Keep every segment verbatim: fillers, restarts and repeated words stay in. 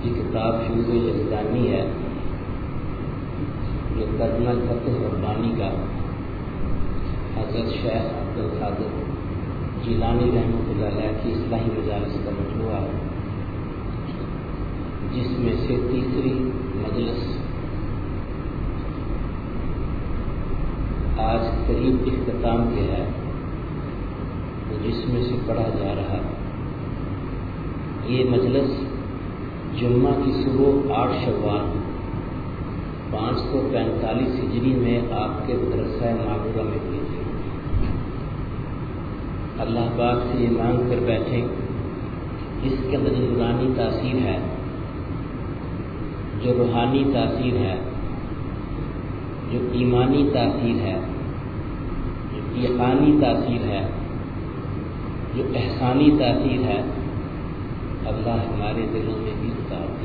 یہ کتاب فیوز یزدانی ہے جو ترجمہ فتح ربانی کا حضرت شیخ عبدالقادر جیلانی رحمۃ اللہ علیہ کی اصلاحی مجالس کا مجموعہ ہے، جس میں سے تیسری مجلس آج قریب اختتام کے ہے، جس میں سے پڑھا جا رہا یہ مجلس جمعہ کی صبح آٹھ شوال پانچ سو پینتالیس ہجری میں آپ کے مدرسہ معمورہ میں ہوئی تھی۔ اللہ پاک سے یہ مانگ کر بیٹھے اس کے اندر جو نورانی تاثیر ہے، جو روحانی تاثیر ہے، جو ایمانی تاثیر ہے، جو یقینی تاثیر ہے، جو احسانی تاثیر ہے، اللہ ہمارے دلوں میں بھی اتار دے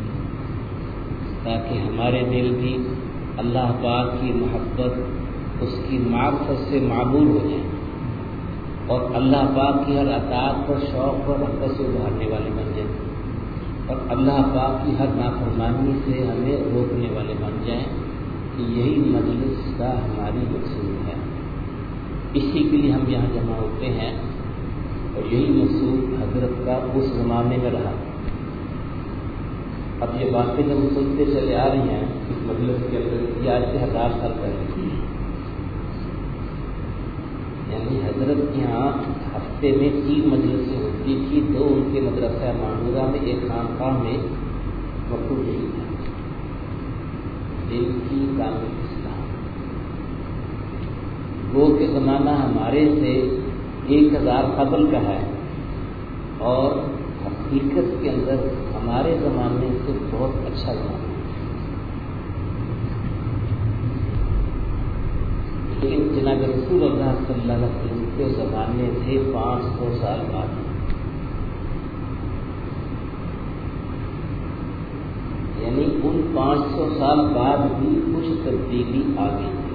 تاکہ ہمارے دل بھی اللہ پاک کی محبت، اس کی معرفت سے معمور ہو جائیں اور اللہ پاک کی ہر اطاعت پر شوق اور رغبت سے ابھارنے والے بن جائیں اور اللہ پاک کی ہر نافرمانی سے ہمیں روکنے والے بن جائیں کہ یہی مجلس کا ہماری مقصود ہے۔ اسی کے لیے ہم یہاں جمع ہوتے ہیں اور یہی مقصود حضرت کا اس زمانے میں رہا۔ اب یہ باتیں جب سنتے چلے آ رہی ہیں اس مجلس کے اندر، یہ آج سے ہزار سال پہلے، یعنی حضرت کے یہاں ہفتے میں تین مجلسیں ہوتی تھی، دو ان کے مدرسہ معمورہ میں، ایک خانقاہ میں مقبول نہیں تھا۔ دل کی کامل اسلام وہ کہ زمانہ ہمارے سے ایک ہزار قبل کا ہے اور حقیقت کے اندر ہمارے زمانے سے بہت اچھا زمانہ ہے، لیکن جناب رسول اللہ صلی اللہ علیہ وسلم کے زمانے سے پانچ سو سال بعد، یعنی ان پانچ سو سال بعد بھی کچھ تبدیلی آ گئی تھی۔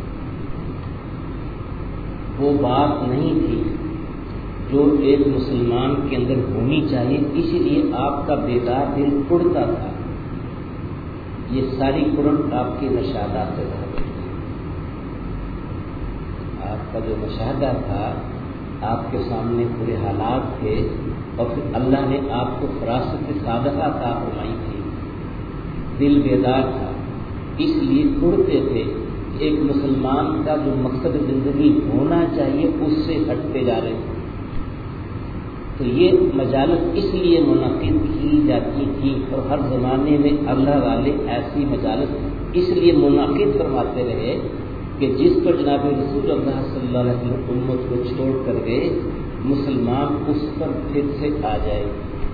وہ بات نہیں تھی جو ایک مسلمان کے اندر ہونی چاہیے، اسی لیے آپ کا بیدار دل اڑتا تھا۔ یہ ساری قرآن آپ کے مشاہدات سے رہ گئی۔ آپ کا جو مشاہدہ تھا، آپ کے سامنے پورے حالات تھے اور پھر اللہ نے آپ کو فراست صادقہ عطا فرمائی تھی، دل بیدار تھا، اس لیے اڑتے تھے۔ ایک مسلمان کا جو مقصد زندگی ہونا چاہیے اس سے ہٹتے جا رہے ہیں۔ تو یہ مجالس اس لیے منعقد کی جاتی تھی اور ہر زمانے میں اللہ والے ایسی مجالس اس لیے منعقد فرماتے رہے کہ جس پر جناب رسول اللہ صلی اللہ علیہ وسلم امت کو چھوڑ کر گئے، مسلمان اس پر پھر سے آ جائے۔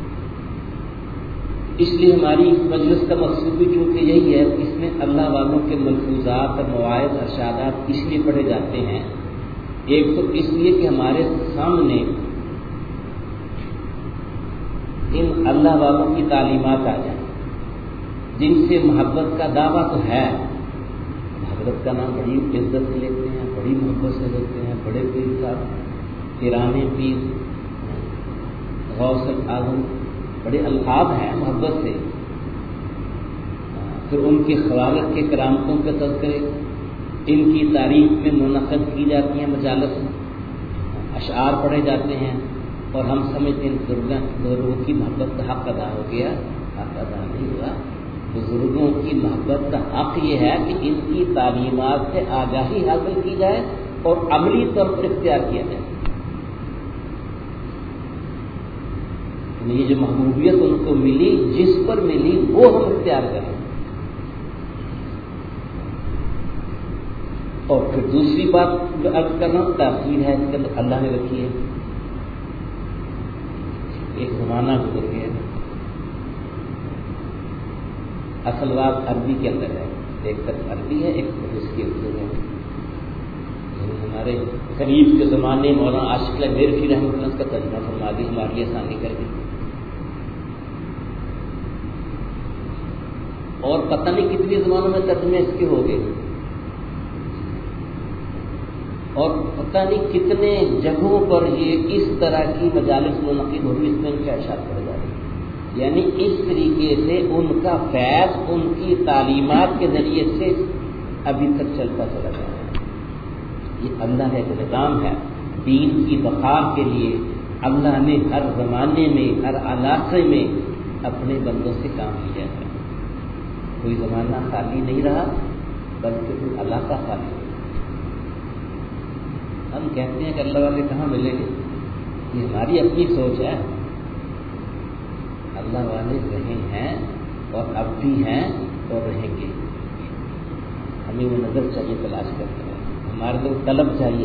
اس لیے ہماری مجلس کا مقصود بھی چونکہ یہی ہے، اس میں اللہ والوں کے ملفوظات اور مواعظ ارشادات اس لیے پڑھے جاتے ہیں۔ ایک تو اس لیے کہ ہمارے سامنے ان اللہ والوں کی تعلیمات آ جائیں جن سے محبت کا دعویٰ تو ہے، حضرت کا نام بڑی عزت سے لیتے ہیں، بڑی محبت سے لیتے ہیں، بڑے پیر صاحب، پیرانے پیر، غوث اعظم، بڑے القاب ہیں محبت سے۔ پھر ان کی خلالت کے کرامتوں کے تذکرے ان کی تعریف میں منعقد کی جاتی ہیں، مجالس اشعار پڑھے جاتے ہیں اور ہم سمجھتے ہیں بزرگوں کی محبت کا حق ادا ہو گیا، حق ادا نہیں ہوا۔ بزرگوں کی محبت کا حق یہ ہے کہ ان کی تعلیمات سے آگاہی حاصل کی جائے اور عملی طور پر اختیار کیا جائے۔ یہ جو محبوبیت ان کو ملی، جس پر ملی وہ ہم اختیار کریں۔ اور پھر دوسری بات جو عرض کرنا تاثیر ہے اس کے اندر اللہ نے رکھی ہے۔ ایک زمانہ گزر گیا، اصل بات عربی کے اندر ہے، ایک طرف عربی ہے، ایک طرف اس کی اردو ہے۔ ہمارے قریب کے زمانے مولانا عاشق اللہ میرفی رحمۃ اللہ کا ترجمہ فرما دی، ہمارے لیے آسانی کر دی۔ اور پتہ نہیں کتنے زمانوں میں ترجمے اس کے ہو گئے اور پتہ نہیں کتنے جگہوں پر یہ اس طرح کی مجالس منعقد ہوگی، اس میں ان کے ارشاد پڑے جا رہے ہیں۔ یعنی اس طریقے سے ان کا فیض ان کی تعلیمات کے ذریعے سے ابھی تک چلتا چلا جا رہا ہے. یہ اللہ کا ایک نظام ہے. دین کی بقا کے لیے اللہ نے ہر زمانے میں ہر علاقے میں اپنے بندوں سے کام لیا ہے. کوئی زمانہ خالی نہیں رہا بلکہ کوئی علاقہ خالی نہیں. ہم کہتے ہیں کہ اللہ والے کہاں ملیں گے، یہ ہماری اپنی سوچ ہے. اللہ والے رہے ہیں اور اب بھی ہیں اور رہیں گے. ہمیں وہ نظر چاہیے تلاش کرتے ہیں، ہمارے لوگ طلب چاہیے.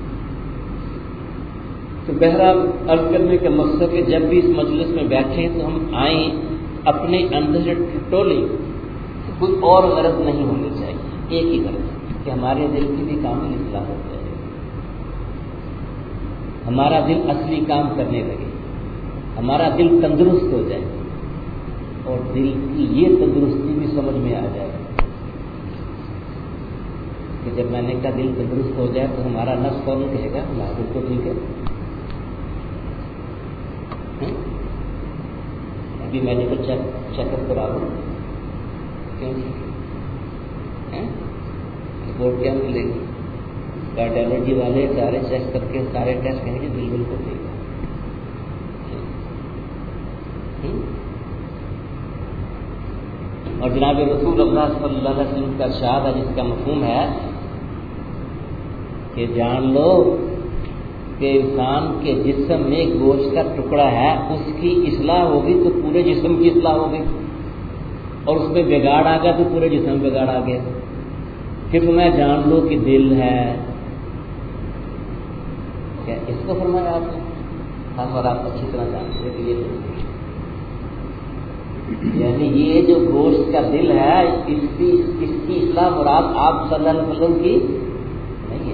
تو بہرحال عرض کرنے کا مقصد کہ جب بھی اس مجلس میں بیٹھیں تو ہم آئیں اپنے اندر سے ٹٹولیں، کوئی اور غرض نہیں ہونی چاہیے. ایک ہی غرض کہ ہمارے دل کی بھی کامل اصلاح ہو جائے، ہمارا دل اصلی کام کرنے لگے، ہمارا دل تندرست ہو جائے اور دل کی یہ تندرستی بھی سمجھ میں آ جائے کہ جب میں نے کہا دل تندرست ہو جائے تو ہمارا نفس کون کہے گا لا دل تو ٹھیک ہے. ابھی میڈیکل چیک چیک اپ کرا لوں کیوں رپورٹ کیا ملے گی؟ کارڈیالوجی والے سارے چیک کر کے سارے ٹیسٹ کہیں گے بالکل کو ٹھیک ہے. اور جناب رسول اللہ صلی اللہ علیہ وسلم کا ارشاد ہے جس کا مفہوم ہے کہ جان لو کہ انسان کے جسم میں گوشت کا ٹکڑا ہے، اس کی اصلاح ہوگی تو پورے جسم کی اصلاح ہوگی، اور اس میں بگاڑ آ گیا تو پورے جسم میں بگاڑ آ گیا. پھر میں جان لو کہ دل ہے، کیا اس کو فرمایا آپ نے؟ ہم اور آپ اچھی طرح جانتے ہیں کہ یہ یعنی یہ جو گوشت کا دل ہے اس کی اس کی اصلاح مراد آپ صلی اللہ علیہ وسلم کی نہیں ہے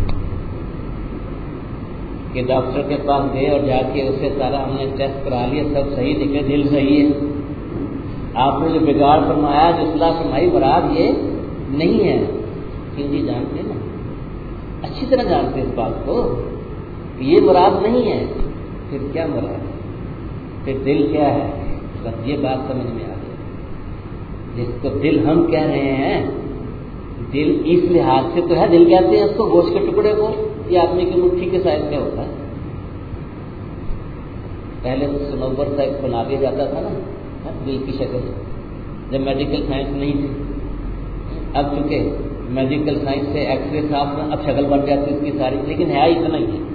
کہ ڈاکٹر کے پاس گئے اور جا کے اسے سارا ہم نے ٹیسٹ کرا لیا سب صحیح نکلے دل صحیح ہے. آپ نے جو بگاڑ فرمایا جو اصلاح فرمائی مراد یہ نہیں ہے. کیوں جی جانتے نا، اچھی طرح جانتے اس بات کو کہ یہ مراد نہیں ہے. پھر کیا مراد ہے؟ پھر دل کیا ہے؟ بس یہ بات سمجھ میں آ گئی. جس کو دل ہم کہہ رہے ہیں دل اس لحاظ سے تو ہے، دل کہتے ہیں اس کو گوشت کے ٹکڑے کو، یہ آدمی کی مٹھی کے سائز کا ہوتا ہے. پہلے تو سنوبر سائز بنا دیا جاتا تھا نا دل کی شکل، جب میڈیکل سائنس نہیں تھی. اب چونکہ میڈیکل سائنس سے ایکس رے صاف اب شکل بن جاتی ہے اس کی ساری، لیکن ہے اتنا ہی ہے.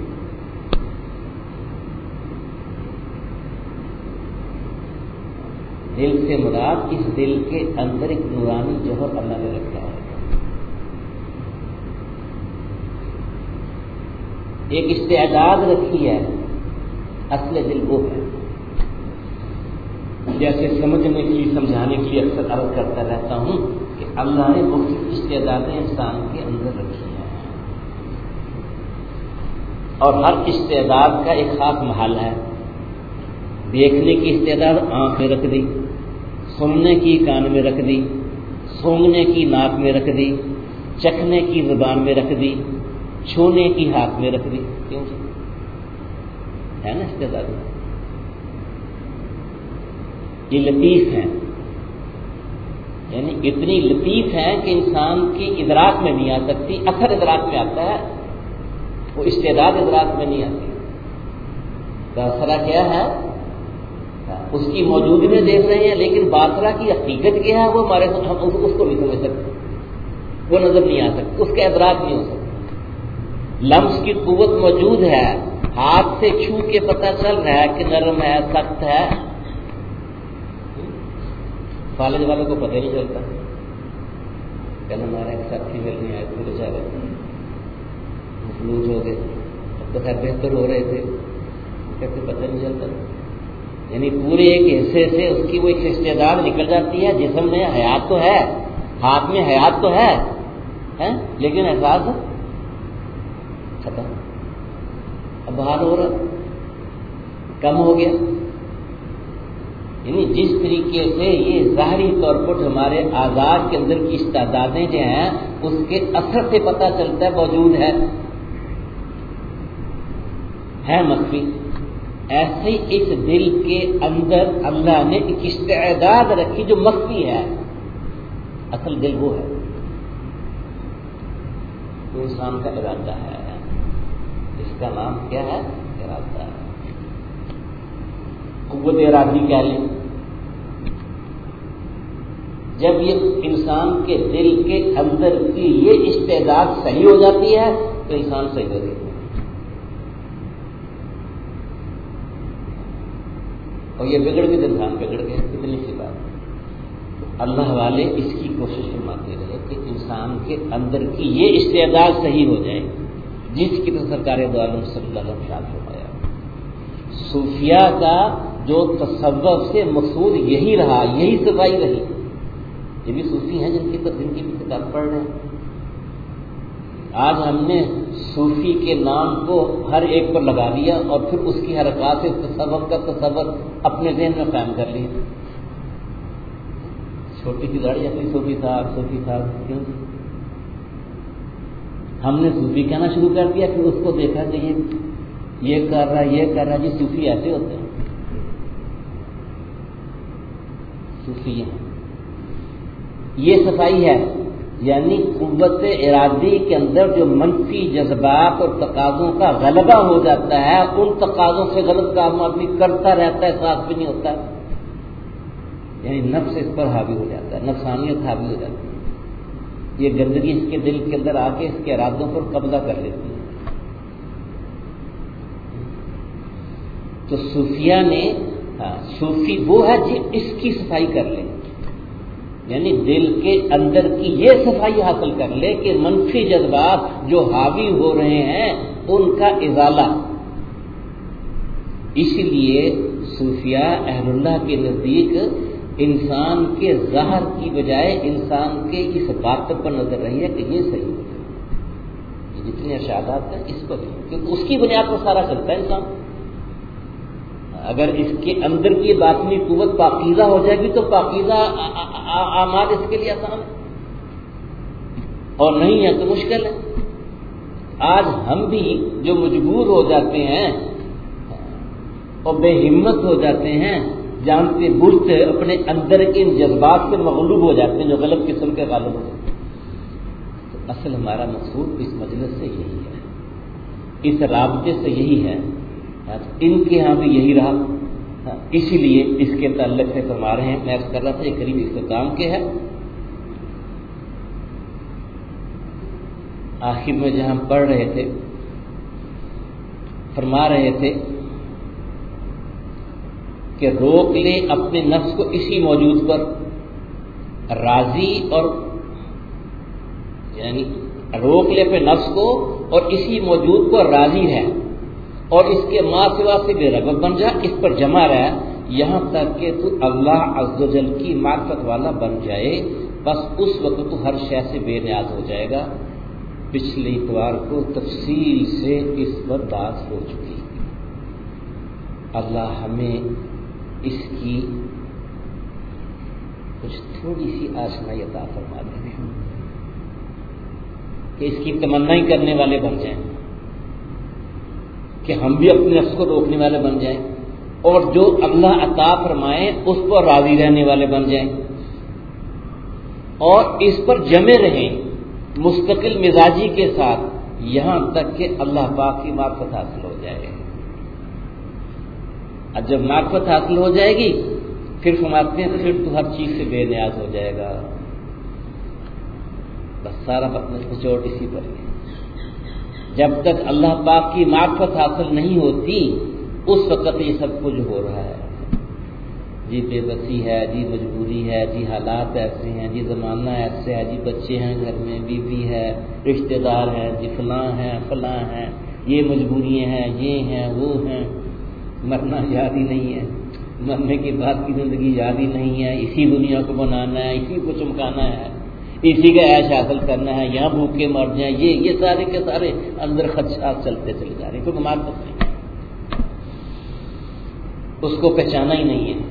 دل سے مراد اس دل کے اندر ایک نورانی جوہر اللہ نے رکھا ہے، ایک استعداد رکھی ہے. اصل دل وہ ہے. جیسے سمجھنے کے لیے سمجھانے کے لیے اکثر عرض کرتا رہتا ہوں کہ اللہ نے مختلف استعدادیں انسان کے اندر رکھی ہیں اور ہر استعداد کا ایک خاص محل ہے. دیکھنے کی استعداد آنکھ میں رکھ دی، سننے کی کان میں رکھ دی، سونگنے کی ناک میں رکھ دی، چکھنے کی زبان میں رکھ دی، چھونے کی ہاتھ میں رکھ دی. کیوں ہے نا استعداد؟ یہ لطیف ہیں، یعنی اتنی لطیف ہیں کہ انسان کی ادراک میں نہیں آ سکتی. اثر ادراک میں آتا ہے، وہ استعداد ادراک میں نہیں آتی. باصرہ کیا ہے؟ اس کی موجودگی میں دیکھ رہے ہیں، لیکن باصرہ کی حقیقت کیا ہے وہ ہمارے ہم اس کو نہیں سمجھ سکتے، وہ نظر نہیں آ سکتی، اس کا ادراک نہیں ہو سکتا. لمس کی قوت موجود ہے، ہاتھ سے چھو کے پتہ چل رہا ہے کہ نرم ہے سخت ہے. کالج والوں کو پتہ نہیں چلتا. کل ہمارا ایک ساتھی ملنے آئے تھے بیچارے مفلوج ہو گئے، اب تو خیر بہتر ہو رہے تھے، کہتے پتہ نہیں چلتا. یعنی پورے ایک حصے سے اس کی وہ ایک استعداد نکل جاتی ہے. جسم میں حیات تو ہے، ہاتھ میں حیات تو ہے, ہے لیکن احساس ختم, اب باہر ہو رہا, کم ہو گیا. یعنی جس طریقے سے یہ ظاہری طور پر ہمارے آزاد کے اندر کی استعدادیں جو ہیں اس کے اثر سے پتہ چلتا ہے موجود ہے, ہے مخفی, ایسے ہی اس دل کے اندر اللہ نے ایک استعداد رکھی جو مخفی ہے. اصل دل وہ ہے تو انسان کا ارادہ ہے. اس کا نام کیا ہے؟ ارادہ ہے. قوت ارادی کہہ لیں. جب یہ انسان کے دل کے اندر کی یہ استعداد صحیح ہو جاتی ہے تو انسان صحیح ہو جاتا ہے. اور یہ بگڑ کے انسان بگڑ گئے. کتنی سی بات. اللہ والے اس کی کوشش فرماتے رہے کہ انسان کے اندر کی یہ استعداد صحیح ہو جائے جس کی تو سرکار دو عالم صلی اللہ علیہ وسلم شاد فرمایا. صوفیاء کا جو تصوف سے مقصود یہی رہا, یہی صفائی رہی. یہ بھی صوفی ہیں جن کی جن کی بھی کتاب پڑھ رہے ہیں. آج ہم نے صوفی کے نام کو ہر ایک پر لگا لیا اور پھر اس کی حرکات سے تصوف کا تصور اپنے ذہن میں قائم کر لیا. چھوٹی سی گاڑی اپنی صوفی صاحب صوفی صاحب کیوں ہم نے صوفی کہنا شروع کر دیا. پھر اس کو دیکھا کہ یہ یہ کر رہا یہ کر رہا. جی صوفی ایسے ہوتے ہیں. صوفی ہیں. یہ صفائی ہے یعنی قوت ارادی کے اندر جو منفی جذبات اور تقاضوں کا غلبہ ہو جاتا ہے, ان تقاضوں سے غلط کام آدمی کرتا رہتا ہے, ساتھ بھی نہیں ہوتا ہے. یعنی نفس اس پر حاوی ہو جاتا ہے, نفسانیت حاوی ہو جاتی ہے. یہ گندگی اس کے دل کے اندر آ کے اس کے ارادوں پر قبضہ کر لیتی ہے. تو صوفیہ نے صوفی وہ ہے جو اس کی صفائی کر لے, یعنی دل کے اندر کی یہ صفائی حاصل کر لے کہ منفی جذبات جو حاوی ہو رہے ہیں ان کا ازالہ. اس لیے صوفیاء اہل اللہ کے نزدیک انسان کے ظاہر کی بجائے انسان کے اس بات پر نظر رہی ہے کہ یہ صحیح ہے. یہ جتنے ارشادات ہیں اس پر, کیونکہ اس کی بنیاد پر سارا چلتا ہے انسان. اگر اس کے اندر کی باطنی قوت پاکیزہ ہو جائے گی تو پاکیزہ اعمال اس کے لیے آسان ہے, اور نہیں ہے تو مشکل ہے. آج ہم بھی جو مجبور ہو جاتے ہیں اور بے ہمت ہو جاتے ہیں, جانتے بوجھتے اپنے اندر کے ان جذبات سے مغلوب ہو جاتے ہیں جو غلط قسم کے غالب ہوتے ہیں. تو اصل ہمارا مقصود اس مجلس سے یہی ہے, اس رابطے سے یہی ہے. ان کے ہاں بھی یہی رہا, اسی لیے اس کے تعلق سے فرما رہے ہیں. میں عرض کر رہا تھا یہ قریب اختتام کے ہے. آخر میں جہاں پڑھ رہے تھے فرما رہے تھے کہ روک لے اپنے نفس کو اسی موجود پر, راضی اور یعنی روک لے اپنے نفس کو اور اسی موجود کو راضی ہے, اور اس کے ماں سوا سے بے رغبت بن جا, اس پر جمع رہا یہاں تک کہ تو اللہ عز و جل کی معرفت والا بن جائے. بس اس وقت تو ہر شے سے بے نیاز ہو جائے گا. پچھلے اتوار کو تفصیل سے اس پر بات ہو چکی. اللہ ہمیں اس کی کچھ تھوڑی سی آشنائی عطا فرما دے کہ اس کی تمنا ہی کرنے والے بن جائیں, کہ ہم بھی اپنے نفس کو روکنے والے بن جائیں, اور جو اللہ عطا فرمائے اس پر راضی رہنے والے بن جائیں, اور اس پر جمے رہیں مستقل مزاجی کے ساتھ یہاں تک کہ اللہ پاک کی معرفت حاصل ہو جائے. اب جب معرفت حاصل ہو جائے گی پھر فرماتے ہیں پھر تو ہر چیز سے بے نیاز ہو جائے گا. بس سارا نچوڑ اسی پر ہے. جب تک اللہ پاک کی معرفت حاصل نہیں ہوتی اس وقت یہ سب کچھ ہو رہا ہے. جی بے بسی ہے, جی مجبوری ہے, جی حالات ایسے ہیں, جی زمانہ ایسے ہے, جی بچے ہیں گھر میں, بیوی ہے, رشتہ دار ہیں, جی فلاں ہیں فلاں ہیں, یہ مجبوریاں ہیں, یہ ہیں وہ ہیں. مرنا یاد ہی نہیں ہے, مرنے کے بعد کی زندگی یاد ہی نہیں ہے. اسی دنیا کو بنانا ہے, اسی کو چمکانا ہے, اسی کا عیش حاصل کرنا ہے, یہاں بھوکے مر جائیں. یہ یہ سارے کے سارے اندر خدشات چلتے چلے جا رہے ہیں کیونکہ معرفت نہیں ہے, اس کو پہچانا ہی نہیں ہے,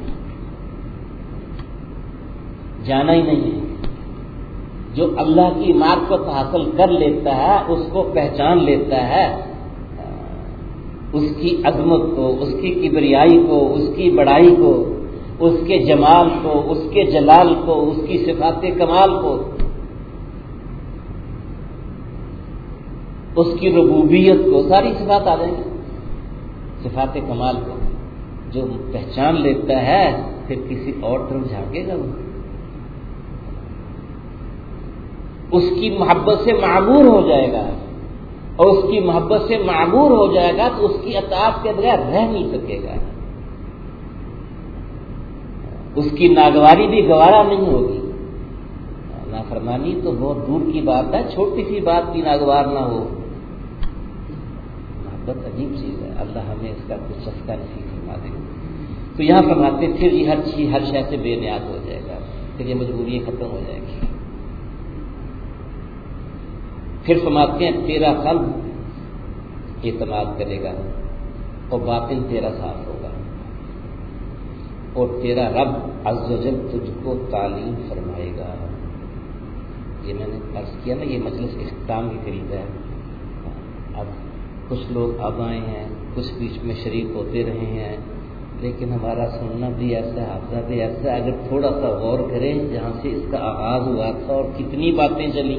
جانا ہی نہیں ہے. جو اللہ کی معرفت حاصل کر لیتا ہے اس کو پہچان لیتا ہے, اس کی عظمت کو، اس کی کبریائی کو، اس کی بڑائی کو، اس کے جمال کو، اس کے جلال کو، اس کی صفات کمال کو، اس کی ربوبیت کو، ساری صفات آ جائیں گی۔ صفات کمال کو جو پہچان لیتا ہے پھر کسی اور طرف جھانکے گا وہ، اس کی محبت سے معمور ہو جائے گا، اور اس کی محبت سے معمور ہو جائے گا تو اس کی اطاعت کے بغیر رہ نہیں سکے گا، اس کی ناگواری بھی گوارا نہیں ہوگی۔ نافرمانی تو بہت دور کی بات ہے، چھوٹی سی بات بھی ناگوار نہ ہو، محبت عجیب چیز ہے، اللہ ہمیں اس کا کچھ چسکا نصیب فرما دے۔ تو یہاں فرماتے پھر یہ ہر چیز ہر شے سے بے نیاز ہو جائے گا، پھر یہ مجبوری ختم ہو جائے گی۔ پھر فرماتے ہیں تیرا قلب اعتماد کرے گا اور باطن تیرا صاف ہوگا، اور تیرا رب عز و جل تجھ کو تعلیم فرمائے گا۔ یہ میں نے عرض کیا نا، یہ مجلس اختتام کے قریب ہے۔ اب کچھ لوگ اب آئے ہیں، کچھ بیچ میں شریک ہوتے رہے ہیں، لیکن ہمارا سننا بھی ایسا ہے، حافظہ بھی ایسا ہے، اگر تھوڑا سا غور کریں جہاں سے اس کا آغاز ہوا تھا اور کتنی باتیں چلی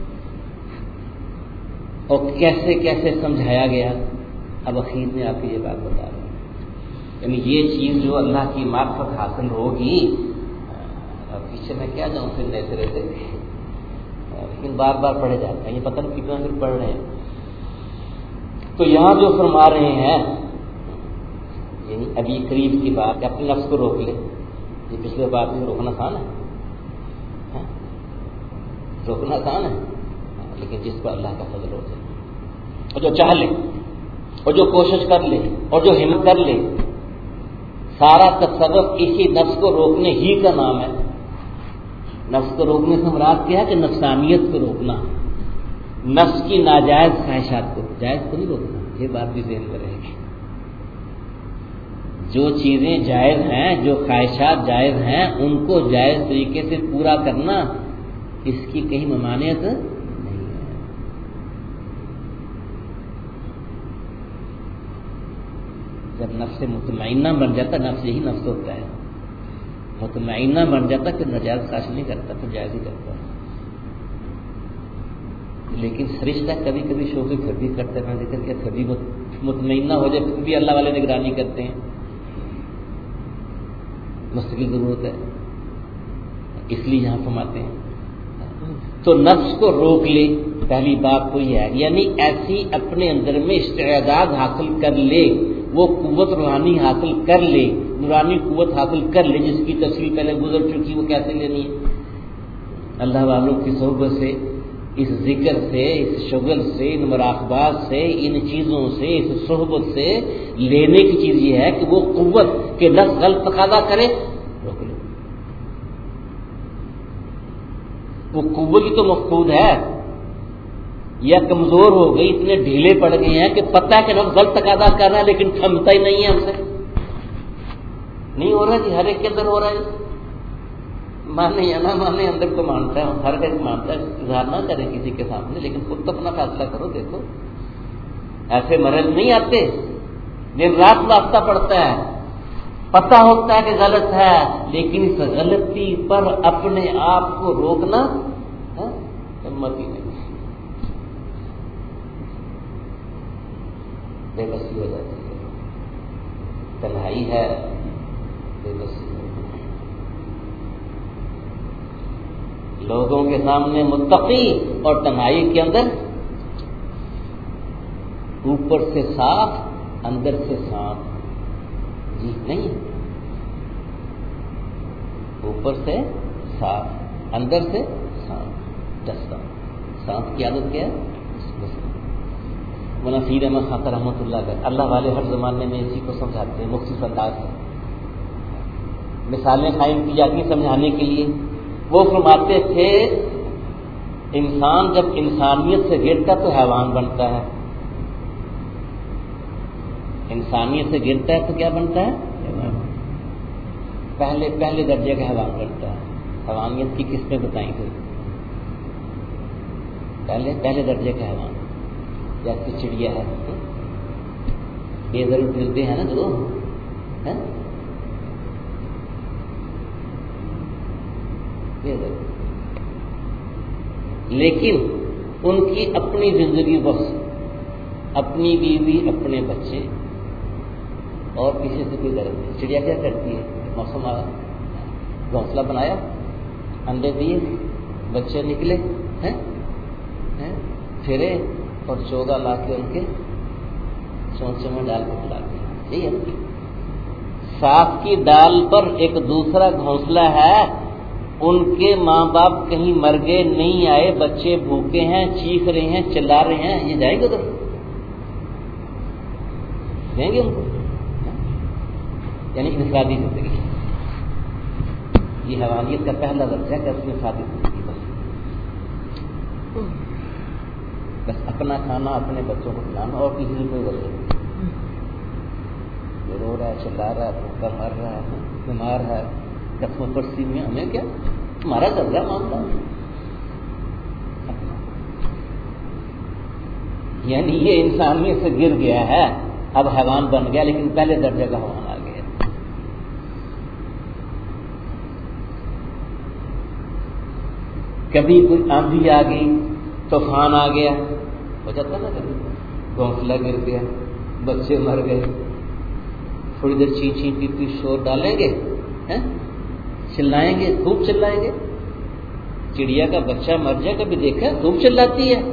اور کیسے کیسے سمجھایا گیا، اب اخیر میں آپ کو یہ بات بتا رہا ہوں، یعنی یہ چیز جو اللہ کی معرفت حاصل ہوگی، اب پیچھے میں کیا جاؤں پھر نئے سرے سے، لیکن بار بار پڑھے جاتے ہیں، یہ پتہ نہیں کتنا پھر پڑھ رہے ہیں۔ تو یہاں جو فرما رہے ہیں یعنی ابھی قریب کی بات کہ اپنے نفس کو روک لے، یہ پچھلے بات میں روکنا آسان ہے، روکنا آسان ہے، لیکن جس پر اللہ کا فضل ہو جائے اور جو چاہ لے اور جو کوشش کر لے اور جو ہمت کر لے، سارا تصرف اسی نفس کو روکنے ہی کا نام ہے۔ نفس کو روکنے سے مراد کیا ہے کہ نفسانیت کو روکنا، نفس کی ناجائز خواہشات کو، جائز کو نہیں روکنا، یہ بات بھی ذہن میں رہے گی۔ جو چیزیں جائز ہیں، جو خواہشات جائز ہیں، ان کو جائز طریقے سے پورا کرنا، اس کی کہیں ممانعت نہیں ہے۔ جب نفس مطمئنہ بن جاتا، نفس یہی نفس ہوتا ہے، مطمئنہ بن جاتا پھر ناجائز خواہش نہیں کرتا، پھر جائز ہی کرتا ہے۔ لیکن فرشتہ کبھی کبھی شوخی پھر بھی کرتے ہیں، ذکر کیا کبھی مطمئنہ ہو جائے پھر بھی اللہ والے نگرانی کرتے ہیں، مستقل ضرورت ہے، اس لیے یہاں فرماتے ہیں تو نفس کو روک لے، پہلی بات تو یہ ہے، یعنی ایسی اپنے اندر میں استعداد حاصل کر لے، وہ قوت روحانی حاصل کر لے، نورانی قوت حاصل کر لے، جس کی تفصیل پہلے گزر چکی، وہ کیسے لینی ہے؟ اللہ والوں کی صحبت سے، اس ذکر سے، اس شغل سے، ان مراقبات سے، ان چیزوں سے، اس صحبت سے لینے کی چیز یہ ہے کہ وہ قوت کے نفس غلط تقاضا کرے، روک لو۔ وہ قوت ہی تو مفقود ہے، یا کمزور ہو گئی، اتنے ڈھیلے پڑ گئے ہیں کہ پتہ ہے کہ نفس غلط تقاضا کر رہا ہے لیکن تھمتا ہی نہیں ہے ہم سے، نہیں ہو رہا جی، ہر ایک کے اندر ہو رہا ہے، مانے یا نہ مانے اندر کو مانتا ہے، ہر ایک مانتا ہے، اظہار نہ کرے کسی کے سامنے، لیکن خود تو اپنا فیصلہ کرو۔ دیکھو ایسے مرض نہیں آتے، دن رات واسطہ پڑتا ہے، پتہ ہوتا ہے کہ غلط ہے، لیکن اس غلطی پر اپنے آپ کو روکنا ہمت ہی نہیں، بے بسی ہو جاتی ہے، تنہائی ہے، بے بسی ہے، لوگوں کے سامنے متقی اور تنہائی کے اندر اوپر سے صاف اندر سے صاف، جی نہیں، اوپر سے صاف اندر سے صاف، ڈستا صاف کی عادت کیا ہے؟ مولانا سید احمد خان رحمۃ اللہ علیہ، اللہ والے ہر زمانے میں اسی کو سمجھاتے ہیں مختصر انداز سے، مثالیں قائم کی جاتی ہیں سمجھانے کے لیے۔ وہ فرماتے تھے انسان جب انسانیت سے گرتا تو حیوان بنتا ہے، انسانیت سے گرتا ہے تو کیا بنتا ہے؟ حیوان، پہلے پہلے درجے کا حیوان بنتا ہے۔ حیوانیت کی قسمیں بتائیں تھے، پہلے پہلے درجے کا حیوان، جیسے چڑیا ہے، بے ضرور ملتے ہیں نا جو ہے بے ضرور، لیکن ان کی اپنی زندگی بس، اپنی بیوی، اپنے بچے، اور کسی سے کوئی غرض نہیں۔ چڑیا کیا کرتی ہے؟ موسم آیا، گھونسلہ بنایا، انڈے دیے، بچے نکلے ہیں پھرے اور چوگا لا کے ان کے چونچے میں ڈال کے کھلا دیا۔ یہی ہے ساگ کی ڈال پر ایک دوسرا گھونسلہ ہے، ان کے ماں باپ کہیں مر گئے نہیں آئے، بچے بھوکے ہیں، چیخ رہے ہیں، چلا رہے ہیں، یہ جائیں گے ادھر؟ دیں گے ان کو؟ یعنی انفرادی زندگی، یہ حیوانیت کا پہلا درجہ ہے کہ اس میں انفرادی زندگی بس بس اپنا کھانا، اپنے بچوں کو کھلانا، اور کسی سے کوئی وجہ نہیں۔ یہ رو رہا ہے، چلا رہا ہے، بھوکا مر رہا ہے، بیمار ہے، قسموں پر سی میں ہمیں کیا، ہمارا درجہ معاملہ، یعنی یہ انسانیت سے گر گیا ہے، اب حیوان بن گیا، لیکن پہلے درجے کا حیوان آ گیا۔ کبھی کوئی آندھی آ گئی، طوفان آ گیا، ہو جاتا نا، کبھی گھونسلہ گر گیا، بچے مر گئے، تھوڑی دیر چی چی پی پی شور ڈالیں گے، چلائیں گے، خوب چلائیں گے۔ چڑیا کا بچہ مر جائے کبھی دیکھا؟ خوب چلاتی ہے،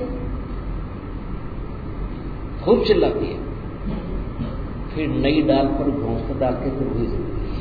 خوب چلاتی ہے، پھر نئی ڈال پر گھونسلہ ڈال کے پھر وہی زندگی۔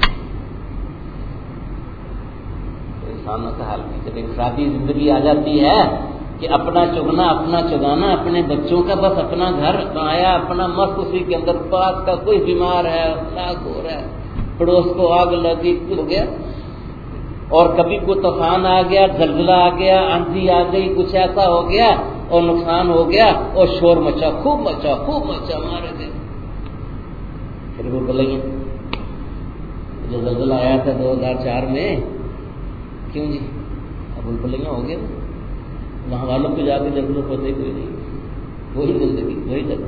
انسانوں کا حال بھی جب انفرادی زندگی آ جاتی ہے کہ اپنا چگنا، اپنا چگانا، اپنے بچوں کا بس اپنا گھر آیا، اپنا مست اسی کے اندر، پاس کا کوئی بیمار ہے، لاکھ ہو رہا ہے، پڑوس کو آگ لگی، ہو گیا، اور کبھی کوئی طوفان آ گیا، زلزلہ آ گیا، آندھی آ گئی، کچھ ایسا ہو گیا اور نقصان ہو گیا اور شور مچا، خوب مچا، خوب مچا، مارے گئے۔ پھر وہ بلائیں جو زلزلہ آیا تھا دو ہزار چار میں، کیوں جی ابو بلائیاں ہو گئے نا، وہاں والوں کو جا کے جلدی ہوتے کوئی نہیں، وہی زندگی، وہی جگہ۔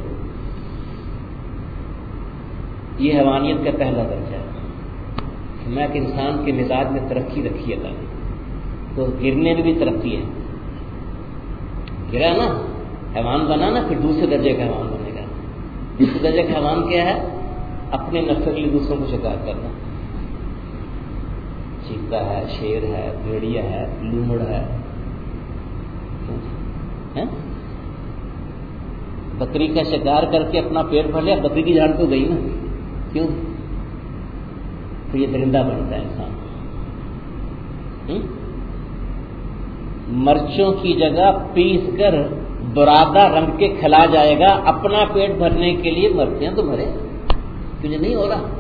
یہ حیوانیت کا پہلا درجہ ہے۔ میں کہ انسان کے مزاج میں ترقی رکھی ہے، تو گرنے میں بھی ترقی ہے، گرا نا حیوان بنا نا، پھر دوسرے درجے کا حیوان بنے گا۔ دوسرے درجے کا حیوان کیا ہے؟ اپنے نفع کے لیے دوسروں کو شکار کرنا، چیتا ہے، شیر ہے، بھیڑیا ہے، لومڑ ہے، بکری کا شکار کر کے اپنا پیٹ بھر لیا، بکری کی جان تو گئی نا، کیوں؟ تو یہ درندہ بنتا ہے انسان۔ مرچوں کی جگہ پیس کر برادہ رنگ کے کھلا جائے گا، اپنا پیٹ بھرنے کے لیے مرچیاں تو بھرے، تجھے نہیں ہو رہا؟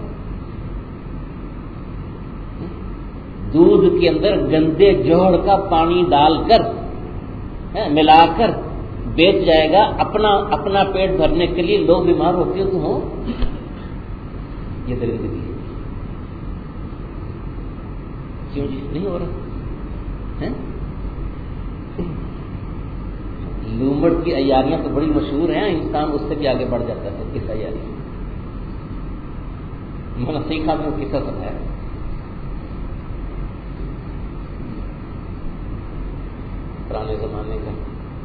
دودھ کے اندر گندے جوہر کا پانی ڈال کر ملا کر بیچ جائے گا، اپنا اپنا پیٹ بھرنے کے لیے، لوگ بیمار ہوتے تو ہوں، یہ درندگی ہے۔ کیوں جی نہیں ہو رہا؟ لومڑ کی عیاریاں تو بڑی مشہور ہیں، انسان اس سے بھی آگے بڑھ جاتا ہے کس عیاری میں نے سیکھا میں قصہ سنایا۔ پرانے زمانے کا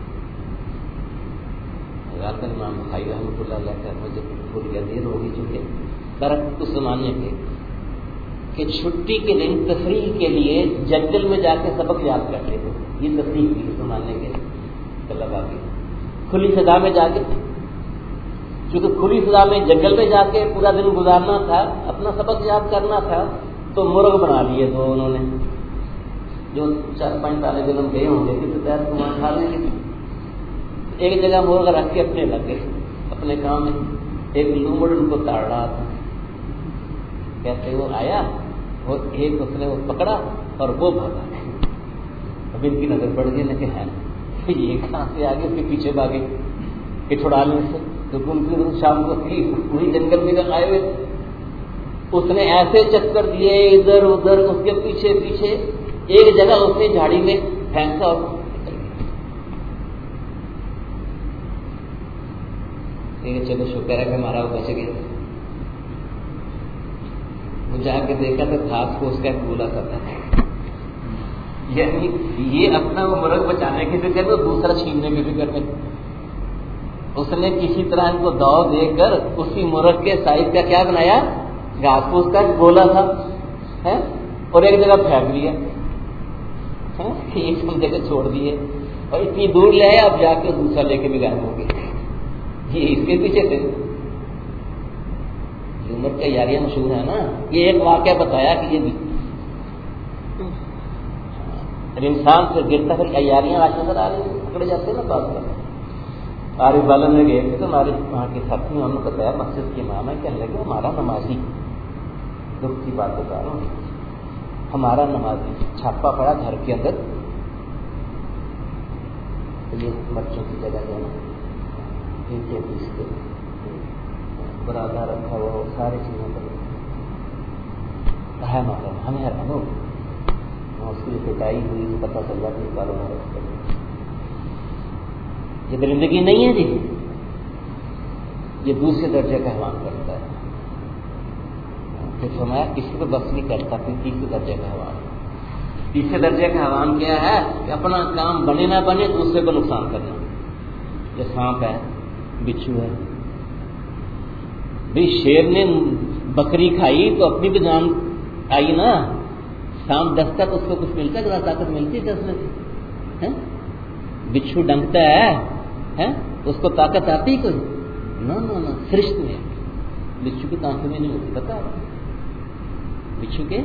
غالباً امام بخاری رحمۃ اللہ علیہ کا، مجھے تھوڑی دیر ہوگی چونکہ درخت اس زمانے کے کہ چھٹی کے دن تفریح کے لیے جنگل میں جا کے سبق یاد کرتے تھے، یہ تفریح تھی اس زمانے کے طلبا کی، کھلی فضا میں جا کے، کیونکہ کھلی فضا میں جنگل میں جا کے پورا دن گزارنا تھا، اپنا سبق یاد کرنا تھا، تو مرغ بنا لیے تو انہوں نے، جو چار پانچ طالب علم گئے ہوں گے کہ تیار کو وہاں کھا لیں گے، ایک جگہ مرغ رکھ کے اپنے لگ گئے اپنے کام میں، ایک لومڑ ان کو تاڑ رہا تھا، کیسے وہ آیا اور ایک اس نے وہ پکڑا اور وہ بھاگا، اب ان کی نظر پڑ گئی نہ کہ ہے یہ کہاں سے آگے، اس کے پیچھے بھاگے کہ چھڑا لیں سے، کیونکہ ان کی شام کو تھی پوری جنگل میں آئے ہوئے، اس نے ایسے چکر دیے ادھر ادھر اس کے پیچھے پیچھے، ایک جگہ اس نے جھاڑی میں پھینکا اور چلو شکر ہے کہ ہمارا وہ بچ گیا، تو جا کے دیکھا تو گھاس کو اس کا ایک گولا کرتا ہے، یعنی یہ اپنا وہ مرغ بچانے کی فکر میں، دوسرا چھیننے کی فکر میں. اس نے کسی طرح ان کو داؤ دے کر اسی مرغ کے سائز کا کیا بنایا، گھاس کو اس کا گولا تھا ہے، اور ایک جگہ پھینک دیا، ایک سم جگہ چھوڑ دیے اور اتنی دور لے آئے، اب جا کے دوسرا لے کے بھی غائب ہو گئے. یہ اس کے پیچھے تھے. عمر کا یاریاں مشہور ہے نا. یہ ایک واقعہ بتایا کہ یہ بھی انسان سے گرتا پھر یاریاں آج نظر آ رہی ہیں، پکڑے جاتے ہیں نا بات کر. عارف بالن میں گئے تھے تو ہمارے وہاں کے ساتھی انہوں نے بتایا مسجد کے امام ہے، کہنے لگے ہمارا نمازی، دکھ کی بات بتا رہا ہوں، ہمارا نمازی چھاپا پڑا گھر کے اندر، یہ بچوں کی جگہ جو ہے اینٹیں پیس کے برادہ رکھا ہوا سارے چیزوں پر ہے مارا، ہمیں حیران ہو اس کی پٹائی ہوئی تو پتہ چل رہا کہ کالوں میں رکھ کر یہ درندگی نہیں ہے جی، یہ دوسرے درجے کا حیوان کرتا ہے. پھر فرمایا کسی کو بس نہیں کرتا، پھر تیسرے درجے کا حیوان. تیسرے درجے کا حیوان کیا ہے کہ اپنا کام بنے نہ بنے دوسرے کو نقصان کرنا. یہ سانپ ہے، بچھو ہے. بھائی شیر نے بکری کھائی تو اپنی بھی جان آئی نا، سانپ ڈستا تو اس کو کچھ ملتا ہے، طاقت ملتی ہے ڈسنے سے. بچھو ڈنکتا ہے اس کو طاقت آتی کوئی؟ نہ نہ سرشت میں بچھو کی طاقت میں نہیں ہوتی. پتا بچھو کے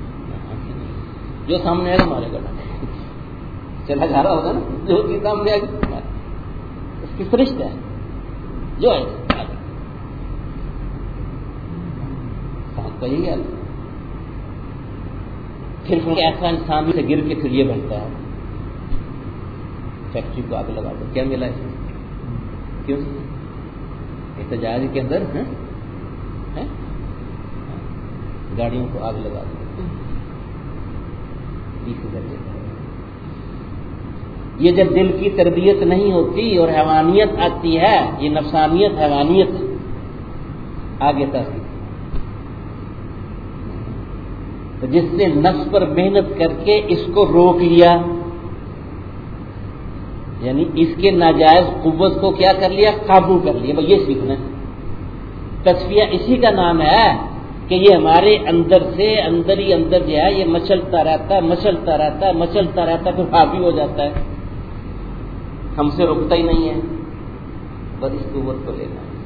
جو سامنے آئے گا مارے گا، چلا جا رہا ہوگا نا، جو کی سامنے آئے گا اس کی سرشت ہے جو ہے سانپ کا یہی حال. پھر ایسا انسان سے گر کے پھر یہ بنتا ہے فیکٹری کو آگ لگا دو. کیا ملا اس میں؟ کیوں احتجاج کے اندر ہے گاڑیوں کو آگ لگا دو. یہ جب دل کی تربیت نہیں ہوتی اور حیوانیت آتی ہے، یہ نفسانیت حیوانیت آگے تک. تو جس نے نفس پر محنت کر کے اس کو روک لیا، یعنی اس کے ناجائز قوت کو کیا کر لیا، قابو کر لیا. یہ سیکھنا ہے. تصفیہ اسی کا نام ہے کہ یہ ہمارے اندر سے اندر ہی اندر جو ہے یہ مچلتا رہتا ہے مچلتا رہتا ہے مچلتا رہتا ہے پھر حاوی ہو جاتا ہے، ہم سے رکتا ہی نہیں ہے. بس اس قوت کو لینا ہے.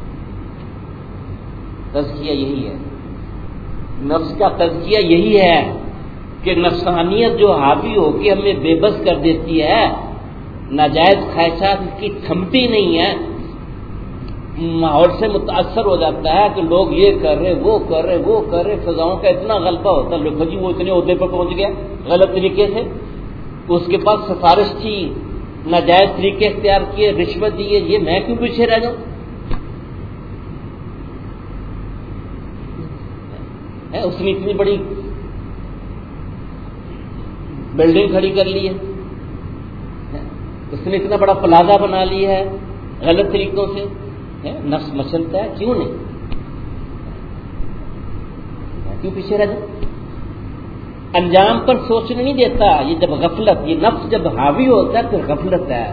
تزکیہ یہی ہے، نفس کا تزکیہ یہی ہے کہ نفسانیت جو حاوی ہو کے ہمیں بے بس کر دیتی ہے، ناجائز خواہشات کی تھمتی نہیں ہے، ماحول سے متاثر ہو جاتا ہے کہ لوگ یہ کر رہے وہ کر رہے وہ کر رہے، فضاؤں کا اتنا غلبہ ہوتا ہے. لوگ جی وہ اتنے عہدے پر پہنچ گیا غلط طریقے سے، اس کے پاس سفارش تھی، ناجائز طریقے اختیار کیے، رشوت دیے، یہ میں کیوں پیچھے رہ جاؤں؟ اس نے اتنی بڑی بلڈنگ کھڑی کر لی ہے، اس نے اتنا بڑا پلازا بنا لیا ہے غلط طریقوں سے. نفس مچلتا ہے، کیوں نہیں؟ کیوں پیچھے رہ جائے؟ انجام پر سوچنے نہیں دیتا. یہ جب غفلت، یہ نفس جب حاوی ہوتا ہے پھر غفلت ہے،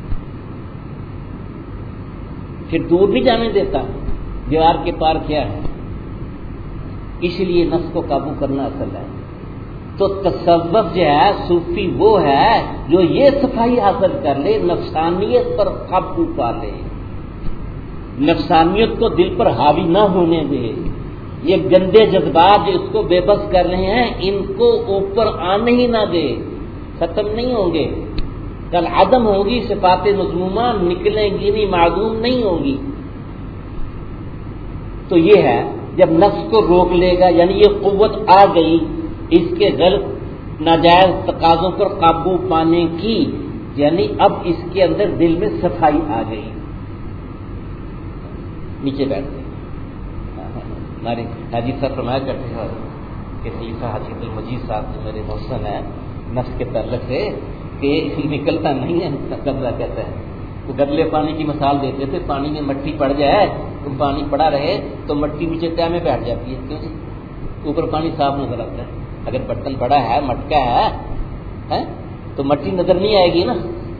پھر دور نہیں جانے دیتا دیوار کے پار کیا ہے. اس لیے نفس کو قابو کرنا اصل ہے. تو تصوف جو ہے صوفی وہ ہے جو یہ صفائی حاصل کر لے، نفسانیت پر قابو پا لے، نفسانیت کو دل پر حاوی نہ ہونے دے. یہ گندے جذبات جو اس کو بے بس کر رہے ہیں ان کو اوپر آنے ہی نہ دے. ختم نہیں ہوں گے، کل عدم ہوگی، صفات مذمومہ نکلیں گی نہیں، معدوم نہیں ہوں گی. تو یہ ہے جب نفس کو روک لے گا، یعنی یہ قوت آ گئی اس کے غلط ناجائز تقاضوں پر قابو پانے کی، یعنی اب اس کے اندر دل میں صفائی آ گئی. نیچے بیٹھتے ہمارے حاجی صاحب فرمایا کرتے ہیں کہ خلیفہ حاجی عبد المجید صاحب جو میرے محسن ہیں نفس کے تعلق سے کہ نکلتا نہیں ہے قبضہ کہتا ہے. تو گدلے پانی کی مثال دیتے تھے، پانی میں مٹی پڑ جائے تو پانی پڑا رہے تو مٹی نیچے تہ میں بیٹھ جاتی ہے. کیوں جی؟ اوپر پانی صاف نظر آتا ہے. اگر برتن بڑا ہے مٹکا ہے تو مٹی نظر نہیں آئے گی نا.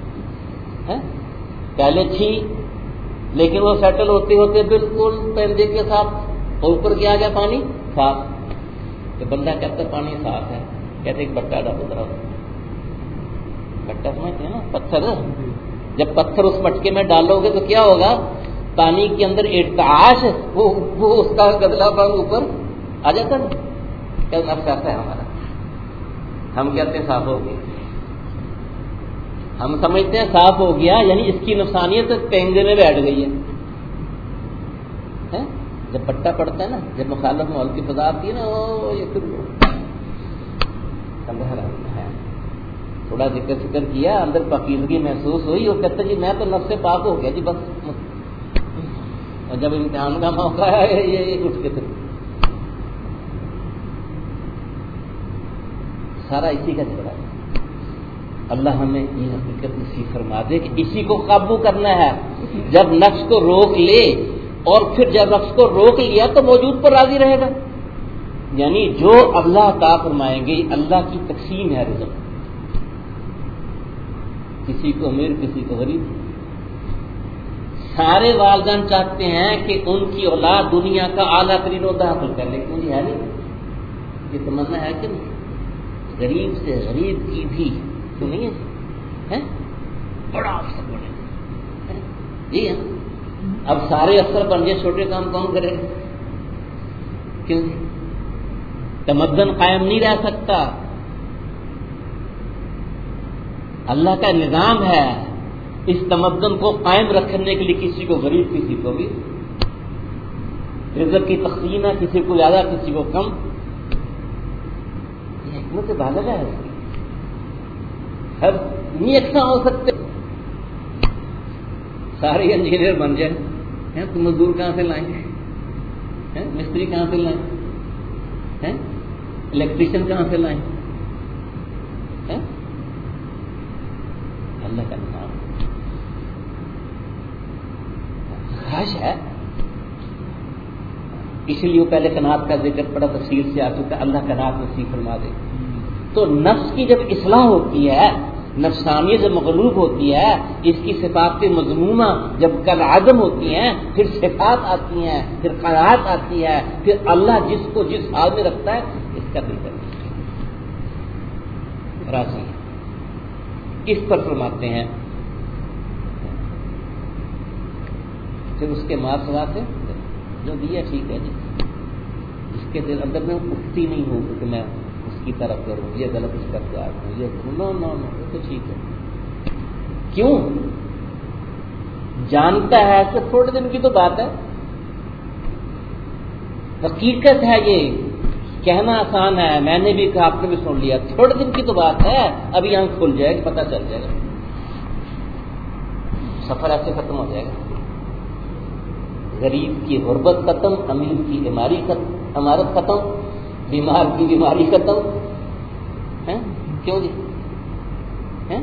پہلے تھی لیکن وہ سیٹل ہوتے ہوتے بالکل پردے کے ساتھ اوپر کیا گیا پانی صاف. تو بندہ کہتا ہے پانی صاف ہے, کہتے ایک بٹا ڈالو ذرا. بٹا سمجھتے ہیں نا, پتھر. جب پتھر اس مٹکے میں ڈالو گے تو کیا ہوگا, پانی کے اندر ارتعاش وہ, وہ اس کا گدلا پن اوپر آ جاتا ہے. کیا نفس ایسا ہے ہمارا, ہم کہتے ہیں صاف ہو گیا, ہم سمجھتے ہیں صاف ہو گیا یعنی اس کی نفسانیت پینگے میں بیٹھ گئی ہے. جب پٹا پڑتا ہے نا, جب مخالف ماحول کی فضا آتی ہے نا, وہ یہ پھر ہے تھوڑا ذکر فکر کیا, اندر پاکیزگی محسوس ہوئی, وہ کہتے جی میں تو نفس سے پاک ہو گیا جی بس. اور جب امتحان کا موقع ہے یہ اٹھ کے پھر سارا اسی کا جھگڑا ہے. اللہ ہمیں یہ حقیقت نصیب فرما دے کہ اسی کو قابو کرنا ہے. جب نفس کو روک لے اور پھر جب نفس کو روک لیا تو موجود پر راضی رہے گا. یعنی جو اللہ عطا فرمائیں گے اللہ کی تقسیم ہے رزق, کسی کو امیر کسی کو غریب. سارے والدین چاہتے ہیں کہ ان کی اولاد دنیا کا اعلیٰ ترین عہدہ حاصل کر لے, لیکن ہے نہیں, یہ تمنا ہے کہ نہیں. غریب سے غریب کی بھی تو نہیں ہے, بڑا افسر بڑے جی ہے. اب سارے افسر بن گئے, چھوٹے کام کون کرے گا؟ کیوں جی؟ تمدن قائم نہیں رہ سکتا. اللہ کا نظام ہے, اس تمدن کو قائم رکھنے کے لیے کسی کو غریب کسی کو بھی, رزق کی تقسیم ہے, کسی کو زیادہ کسی کو کم. یہ حکمت بالغہ ہے, ہر نہیں یکساں ہو سکتے. سارے انجینئر بن جائیں تو مزدور کہاں سے لائیں گے, مستری کہاں سے لائیں, الیکٹریشین کہاں سے لائیں؟ اللہ کا نام خواہش ہے, اس لیے وہ پہلے قناعت کا ذکر بڑا تفصیل سے آ چکا. اللہ قناعت نصیب فرما دے. تو نفس کی جب اصلاح ہوتی ہے, نفسانیت جب مغلوب ہوتی ہے, اس کی صفات مذمومہ جب کل عدم ہوتی ہیں, پھر صفات آتی ہیں, پھر قناعت آتی ہے, پھر اللہ جس کو جس حال میں رکھتا ہے اس کا دل کرتا ہے راضی ہے. اس پر فرماتے ہیں پھر اس کے مار سوا سے جو دیا ٹھیک ہے جی, اس کے دل اندر میں اٹھتی نہیں ہوں کہ میں اس کی طرف کروں, یہ غلط اس کا پیار ہوں, یہ نو نو نو یہ تو ٹھیک ہے. کیوں جانتا ہے کہ تھوڑے دن کی تو بات ہے, حقیقت ہے, یہ کہنا آسان ہے, میں نے بھی کہا آپ نے بھی سن لیا, تھوڑے دن کی تو بات ہے, ابھی آنکھ کھل جائے گی پتہ چل جائے گا, سفر ایسے ختم ہو جائے گا. غریب کی غربت ختم, امیر کی بیماری ختم, عمارت ختم, بیمار کی بیماری ختم ہے. کیوں جی ہے؟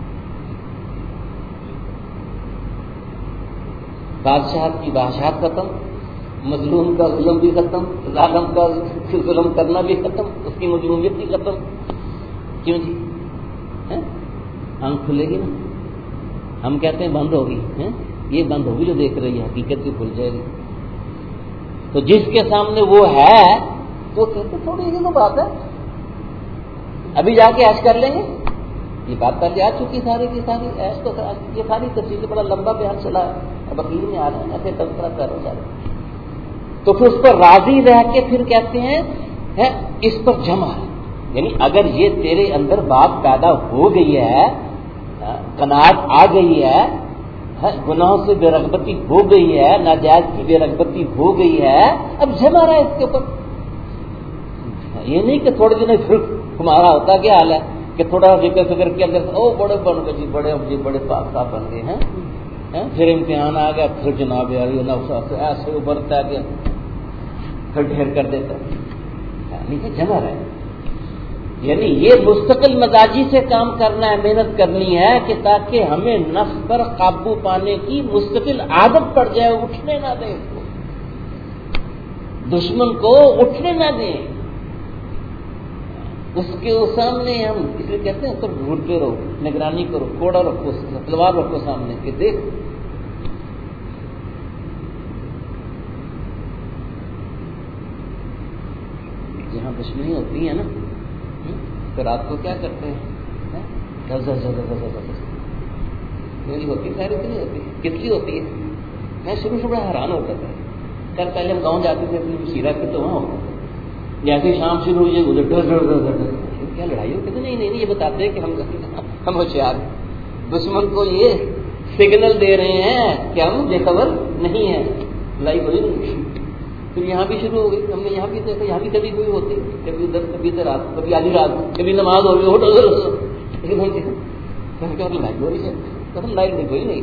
بادشاہ کی بادشاہت ختم, مظلوم کا ظلم بھی ختم, ظالم کا ظلم کرنا بھی ختم, اس کی مظلومیت بھی ختم. کیوں جی ہے؟ آنکھ کھلے گی نا. ہم کہتے ہیں بند ہوگی, یہ بند ہوگی جو دیکھ رہی ہے, حقیقت بھی کھل جائے گی. تو جس کے سامنے وہ ہے تو کہتے تھوڑی سی تو بات ہے, ابھی جا کے ایش کر لیں گے. یہ بات پہلے آ چکی ساری کی ساری, ایش تو یہ ساری تفصیل بڑا لمبا بیان چلا ہے, اب اخیر میں آ رہے ہیں ایسے تذکرہ کر رہے ہیں. تو پھر اس پر راضی رہ کے پھر کہتے ہیں ہے اس پر جمع ہے. یعنی اگر یہ تیرے اندر بات پیدا ہو گئی ہے, قناعت آ گئی ہے, گناہوں سے بے رغبتی ہو گئی ہے, ناجائز کی بے رغبتی ہو گئی ہے, اب جمع رہا ہے اس کے اوپر. یہ نہیں کہ تھوڑے دن پھر تمہارا ہوتا کیا حال ہے کہ تھوڑا ذکر فکر کے اندر او بڑے بن گئے جی, بڑے جی بڑے پاک صاحب بن گئے ہیں, پھر امتحان آ گیا, پھر جناب ایسے ابھرتا ہے کہ پھر ڈھیر کر دیتا ہے. یعنی کہ جمع رہے, یعنی یہ مستقل مزاجی سے کام کرنا ہے, محنت کرنی ہے کہ تاکہ ہمیں نفس پر قابو پانے کی مستقل عادت پڑ جائے, اٹھنے نہ دیں اس کو, دشمن کو اٹھنے نہ دیں. اس کے سامنے ہم اس لیے کہتے ہیں تو ڈھونڈتے رہو، نگرانی کرو، کوڑا رکھو، تلوار رکھو سامنے کہ دیکھ جہاں دشمنی ہوتی ہے نا تو رات کو کیا کرتے ہیں، میری ہوتی خیر اتنی ہوتی کس لیے ہوتی ہے؟ میں شروع سے بڑا حیران ہوتا تھا، کل پہلے ہم گاؤں جاتے تھے اپنی سیرا کے تو وہاں ہوتا جیسے شام شروع ہو جائے ادھر ڈر ڈر ڈر ڈر ڈر کیا لڑائی ہو کہتے نہیں نہیں یہ بتاتے ہیں کہ ہم ہم ہوشیار دشمن کو یہ سگنل دے رہے ہیں کہ ہم بے خبر نہیں ہیں، لڑائی ہوئی نہیں۔ پھر یہاں بھی شروع ہو گئی، ہم نے یہاں بھی دیکھا، یہاں بھی کبھی کوئی ہوتی، کبھی ادھر کبھی ادھر رات، کبھی آدھی رات، کبھی نماز ہو رہی ہو لیکن ہم لڑائی ہو رہی ہے تو ہم لڑائی نہیں ہوئی نہیں۔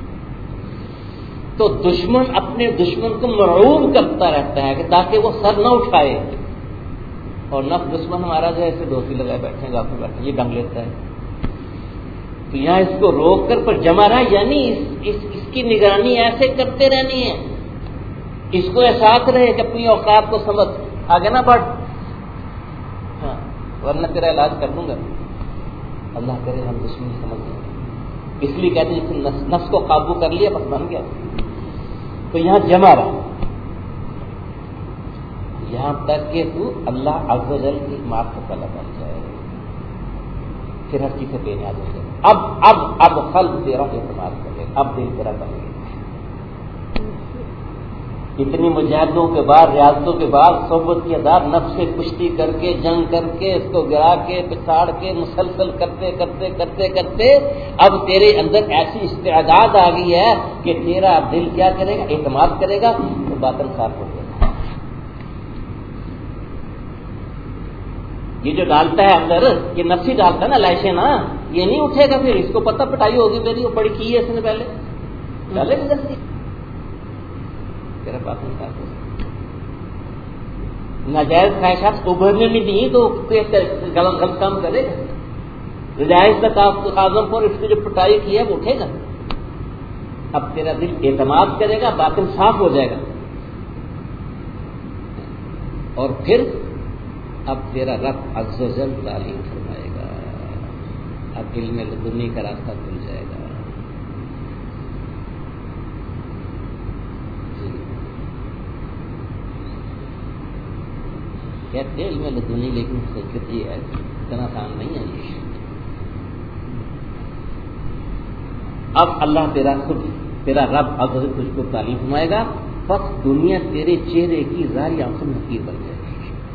تو دشمن اپنے دشمن کو مرعوب کرتا رہتا ہے کہ تاکہ وہ سر نہ اٹھائے، اور نفس دشمن ہمارا جو ہے ایسے دوستی لگائے بیٹھے گا پہ بیٹھے یہ ڈنگ لیتا ہے۔ تو یہاں اس کو روک کر پر جمع رہا، یعنی اس, اس, اس کی نگرانی ایسے کرتے رہنی ہے، اس کو احساس رہے کہ اپنی اوقات کو سمجھ آگے نہ بڑھ، ہاں ورنہ تیرا علاج کر دوں گا، اللہ کرے ہم دشمن سمجھ لیں۔ اس لیے کہتے ہیں جس نفس کو قابو کر لیا بس بن گیا۔ تو یہاں جمع رہا یہاں تک کہ تو اللہ عز و جل کی معرفت والا بن جائے، پھر ہر چیز سے بے نیاز ہو جائے۔ اب اب اب قلب تیرا اعتماد کرے، اب دل تیرا بن گیا۔ اتنی مجاہدوں کے بعد، ریاضتوں کے بعد، صحبت کی آداب، نفس سے کشتی کر کے، جنگ کر کے، اس کو گرا کے، پچھاڑ کے، مسلسل کرتے کرتے کرتے کرتے اب تیرے اندر ایسی استعداد آ گئی ہے کہ تیرا دل کیا کرے گا، اعتماد کرے گا تو باطن صاف ہو جائے گا۔ یہ جو ڈالتا ہے اندر، یہ نفسی ڈالتا ہے نا لائشیں نا، یہ نہیں اٹھے گا، پھر اس کو پتہ پٹائی ہوگی میری، وہ بڑی کی ہے اس نے پہلے ڈالے گا جلدی، تیرا باطن صاف ہو جائے۔ ناجائز خواہشات ابھرنے نہیں دی تو غلط کام کرے گا، ناجائز تقاضوں پر اس نے جو پٹائی کی ہے وہ اٹھے گا۔ اب تیرا دل اعتماد کرے گا، باطن صاف ہو جائے گا، اور پھر اب تیرا رب عز و جل تعلیم فرمائے گا، اب علم لدنی کا راستہ کھل جائے گا۔ کہتے ہیں علم لدنی، لیکن حقیقت یہ ہے اتنا آسان نہیں ہے یہ۔ اب اللہ تیرا خود تیرا رب عز و جل تجھ کو تعلیم فرمائے گا، بس دنیا تیرے چہرے کی ظاہری آنکھوں میں حقیر بن جائے گی۔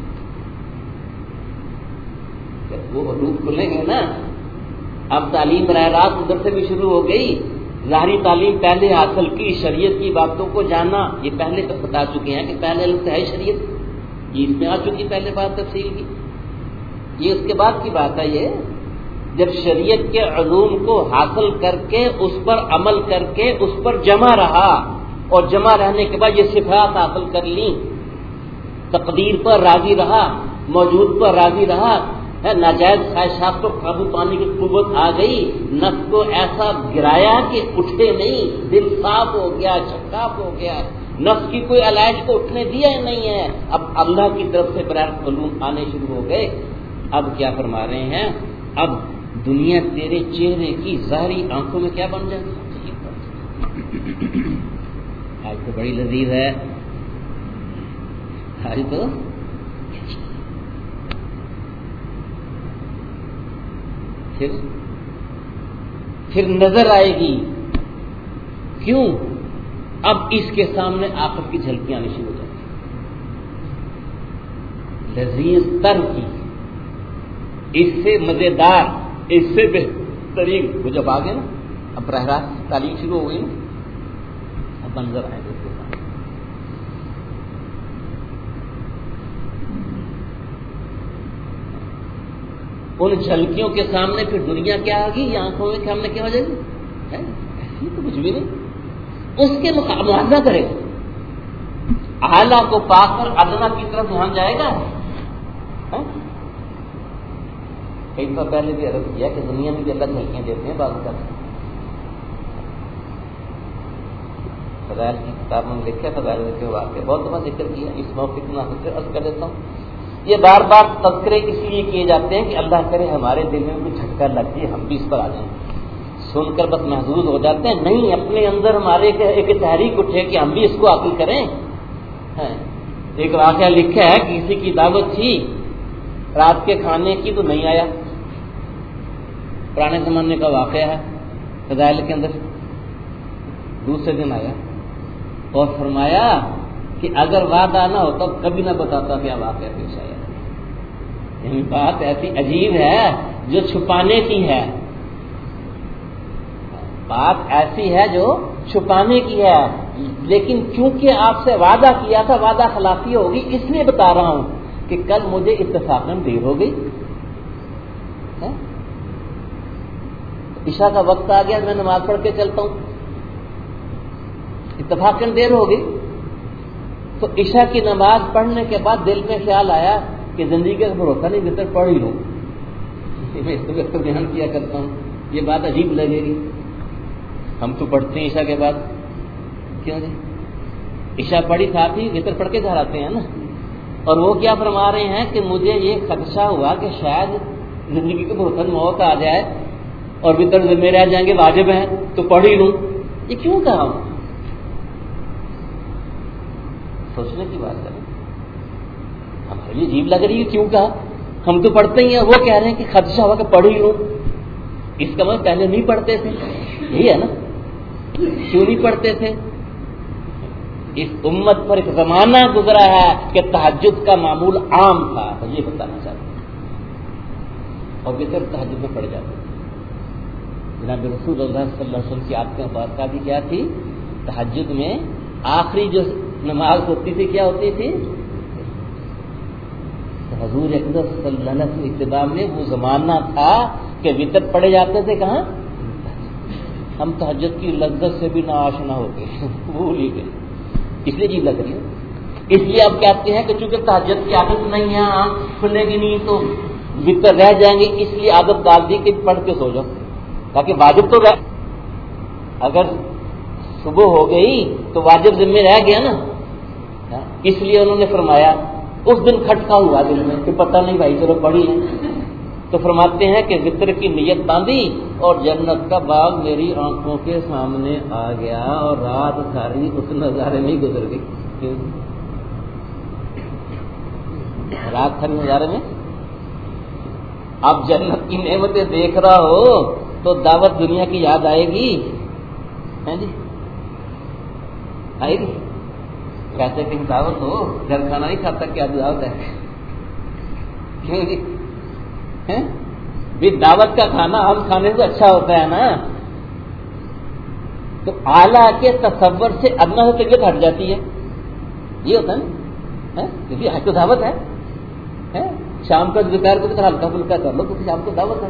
وہ روح کھلیں گے نا، اب تعلیم براہ راست ادھر سے بھی شروع ہو گئی، ظاہری تعلیم پہلے حاصل کی، شریعت کی باتوں کو جانا، یہ پہلے تک بتا چکے ہیں کہ پہلے علم ہے شریعت، یہ اس میں آ چکی پہلے بات تفصیل کی، یہ اس کے بعد کی بات ہے۔ یہ جب شریعت کے علوم کو حاصل کر کے اس پر عمل کر کے اس پر جمع رہا، اور جمع رہنے کے بعد یہ صفات حاصل کر لیں، تقدیر پر راضی رہا، موجود پر راضی رہا، ناجائز خواہشات کو قابو پانے کی قوت آ گئی، نفس کو ایسا گرایا کہ اٹھے نہیں، دل صاف ہو گیا، شفاف ہو گیا، نفس کی کوئی علائش کو اٹھنے دیا ہی نہیں ہے، اب اللہ کی طرف سے براہ علوم آنے شروع ہو گئے۔ اب کیا فرما رہے ہیں، اب دنیا تیرے چہرے کی ظاہری آنکھوں میں کیا بن جائے گی؟ آج تو بڑی لذیذ ہے، آج تو پھر پھر نظر آئے گی، کیوں؟ اب اس کے سامنے آخرت کی جھلکیاں آنی شروع ہو جائیں گی، لذیذ تر کی، اس سے مزیدار، اس سے بہترین، وہ جب آگے نا اب براہ راست تعلیم شروع ہو گئی نا، اب منظر آئے گا اس کے سامنے۔ ان جھلکیوں کے سامنے پھر دنیا کیا آ گئی، آنکھوں میں سامنے کیا ہو جائے گی، ایسی تو کچھ بھی نہیں، اس کے موازنہ کرے گا، اعلیٰ کو پا کر ادنا کی طرف دھیان جائے گا۔ کئی دفعہ پہلے بھی عرض کیا کہ دنیا میں بھی اللہ جھلکیاں دیتے ہیں بعض کا، فضائل کی کتابوں میں لکھا، فضائل کے واقعے بہت دفعہ ذکر کیا، اس موقع کو نہ عرض کر دیتا ہوں یہ بار بار تذکرے اس لیے کیے جاتے ہیں کہ اللہ کرے ہمارے دل میں کوئی جھٹکا لگ جائے، ہم بھی اس پر آ جائیں، سن کر بس محظوظ ہو جاتے ہیں، نہیں اپنے اندر ہمارے ایک تحریک اٹھے کہ ہم بھی اس کو عقل کریں۔ ایک واقعہ لکھا ہے کہ کسی کی دعوت تھی رات کے کھانے کی تو نہیں آیا، پرانے زمانے کا واقعہ ہے فضائل کے اندر، دوسرے دن آیا اور فرمایا کہ اگر وعدہ نہ ہوتا کبھی نہ بتاتا کیا واقعہ پیش آیا۔ یعنی بات ایسی عجیب ہے جو چھپانے کی ہے، بات ایسی ہے جو چھپانے کی ہے، لیکن چونکہ آپ سے وعدہ کیا تھا وعدہ خلافی ہوگی اس لیے بتا رہا ہوں کہ کل مجھے اتفاقاً دیر ہو گئی، عشاء کا وقت آ گیا، میں نماز پڑھ کے چلتا ہوں، اتفاقاً دیر ہو گئی۔ تو عشاء کی نماز پڑھنے کے بعد دل میں خیال آیا کہ زندگی کا بھروسہ نہیں، بہتر پڑھ ہی لوں، میں اس وقت بیان کیا کرتا ہوں، یہ بات عجیب لگے گی، ہم تو پڑھتے ہیں عشاء کے بعد، کیوں جی عشاء پڑھی ساتھ ہی بہتر پڑھ کے گھر آتے ہیں نا، اور وہ کیا فرما رہے ہیں کہ مجھے یہ خدشہ ہوا کہ شاید زندگی کے بھروسہ موت آ جائے اور بہتر ذمہ رہ جائیں گے، واجب ہیں تو پڑھ ہی لوں، یہ کیوں کہا ہوں؟ سوچنے کی بات ہے، ہمارے لیے عجیب لگ رہی ہے کیوں کہا، ہم تو پڑھتے ہی ہیں، وہ کہہ رہے ہیں کہ خدشہ ہوا کہ پڑھ ہی لوں، اس کا مطلب پہلے نہیں پڑھتے تھے، یہی ہے نا، کیوں نہیں پڑھتے تھے؟ اس امت پر ایک زمانہ گزرا ہے کہ تہجد کا معمول عام تھا، یہ بتانا چاہتے ہیں، اور بہتر تہجد میں پڑھ جاتے ہیں۔ جناب رسول اللہ صلی اللہ علیہ وسلم کی آپ کے مبارکہ بھی کیا تھی؟ تہجد میں آخری جو نماز ہوتی تھی کیا ہوتی تھی؟ حضور اقدس صلی اللہ علیہ وسلم ابتدا میں وہ زمانہ تھا کہ وتر پڑھے جاتے تھے کہاں؟ ہم تہجد کی لذت سے بھی ناآشنا ہو گئے، بھول ہی گئے، اس لیے جی لگ رہی ہے، اس لیے اب کہتے ہیں کہ چونکہ تہجد کی عادت نہیں ہے، آنکھ کھلے گی نہیں تو وتر رہ جائیں گے، اس لیے عادت ڈال دی کہ پڑھ کے سو جاؤ، تاکہ واجب تو رہ، اگر صبح ہو گئی تو واجب ذمہ رہ گیا نا، اس لیے انہوں نے فرمایا اس دن کھٹکا ہوا دل میں کہ پتہ نہیں بھائی چلو پڑھی لیں، تو فرماتے ہیں کہ وطر کی نیت باندھی اور جنت کا باغ میری آنکھوں کے سامنے آ گیا اور رات ساری اس نظارے میں گزر گئی۔ کیوں؟ رات ساری نظارے میں، اب جنت کی نعمتیں دیکھ رہا ہو تو دعوت دنیا کی یاد آئے گی، ہیں جی آئے گی؟ کہتے کہ دعوت ہو گھر کھانا نہیں کھاتا، کیا دعوت ہے؟ کیوں جی؟ بھی دعوت کا کھانا ہم کھانے سے اچھا ہوتا ہے نا، تو اعلیٰ کے تصور سے ادنا سے طبیعت ہٹ جاتی ہے، یہ ہوتا ہے نا، کیونکہ آج تو دعوت ہے، شام کا دوپہر کو تو ہلکا پھلکا کر لو کیونکہ شام کو دعوت ہے،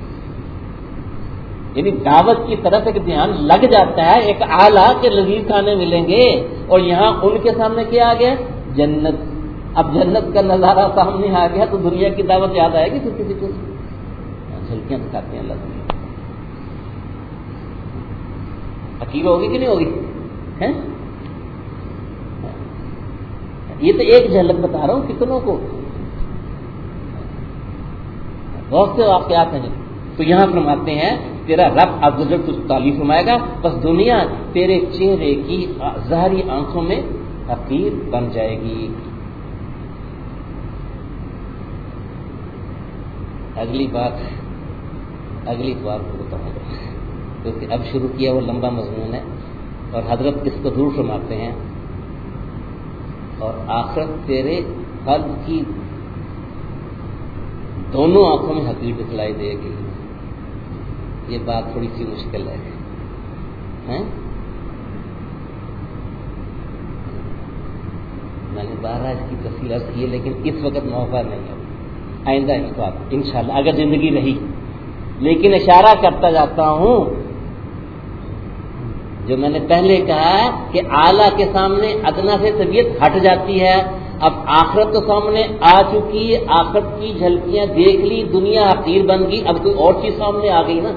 یعنی دعوت کی طرف ایک دھیان لگ جاتا ہے، ایک اعلیٰ کے لذیذ کھانے ملیں گے، اور یہاں ان کے سامنے کیا آ گیا؟ جنت۔ اب جنت کا نظارہ سامنے آ گیا تو دنیا کی دعوت یاد آئے گی، پھر کسی کو جھلکیاں دکھاتے ہیں اللہ تعالیٰ، حقیر ہوگی کہ نہیں ہوگی؟ ہے یہ تو ایک جھلک بتا رہا ہوں کتنوں کو، بہت سے واقعات ہیں۔ تو یہاں فرماتے ہیں تیرا رب عزوجل تجھ تعلیف فرمائے گا، بس دنیا تیرے چہرے کی ظاہری آنکھوں میں حقیر بن جائے گی۔ اگلی بات اگلی بار کو بتاؤں گا، کیونکہ اب شروع کیا وہ لمبا مضمون ہے، اور حضرت اس کو ضرور فرماتے ہیں، اور آخرت تیرے قلب کی دونوں آنکھوں میں حقیر دکھلائی دے گی۔ یہ بات تھوڑی سی مشکل ہے، میں نے بارہ اس کی تفصیل عرض کی ہے، لیکن اس وقت موقع نہیں ہے، آئندہ اس بات انشاءاللہ اگر زندگی رہی، لیکن اشارہ کرتا جاتا ہوں جو میں نے پہلے کہا کہ اعلیٰ کے سامنے ادنا سے طبیعت ہٹ جاتی ہے، اب آخرت تو سامنے آ چکی، آخرت کی جھلکیاں دیکھ لی، دنیا حقیر بن گئی، اب کوئی اور چیز سامنے آ گئی نا،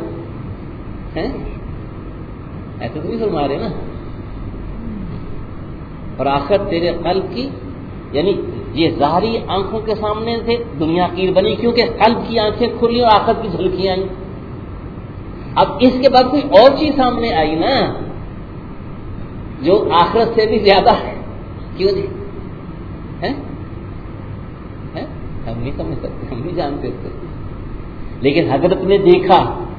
ایسے تو نہیں فرما رہے نا، اور آخرت تیرے قلب کی یعنی یہ ظاہری آنکھوں کے سامنے سے دنیا کی بنی کیونکہ قلب کی آنکھیں کھلی اور آخرت کی جھلکیاں آئیں. اب اس کے بعد کوئی اور چیز سامنے آئی نا جو آخرت سے بھی زیادہ ہے. کیوں جی؟ ہے ہم نہیں سمجھ سکتے, ہم نہیں جانتے اس کو, لیکن حضرت نے دیکھا.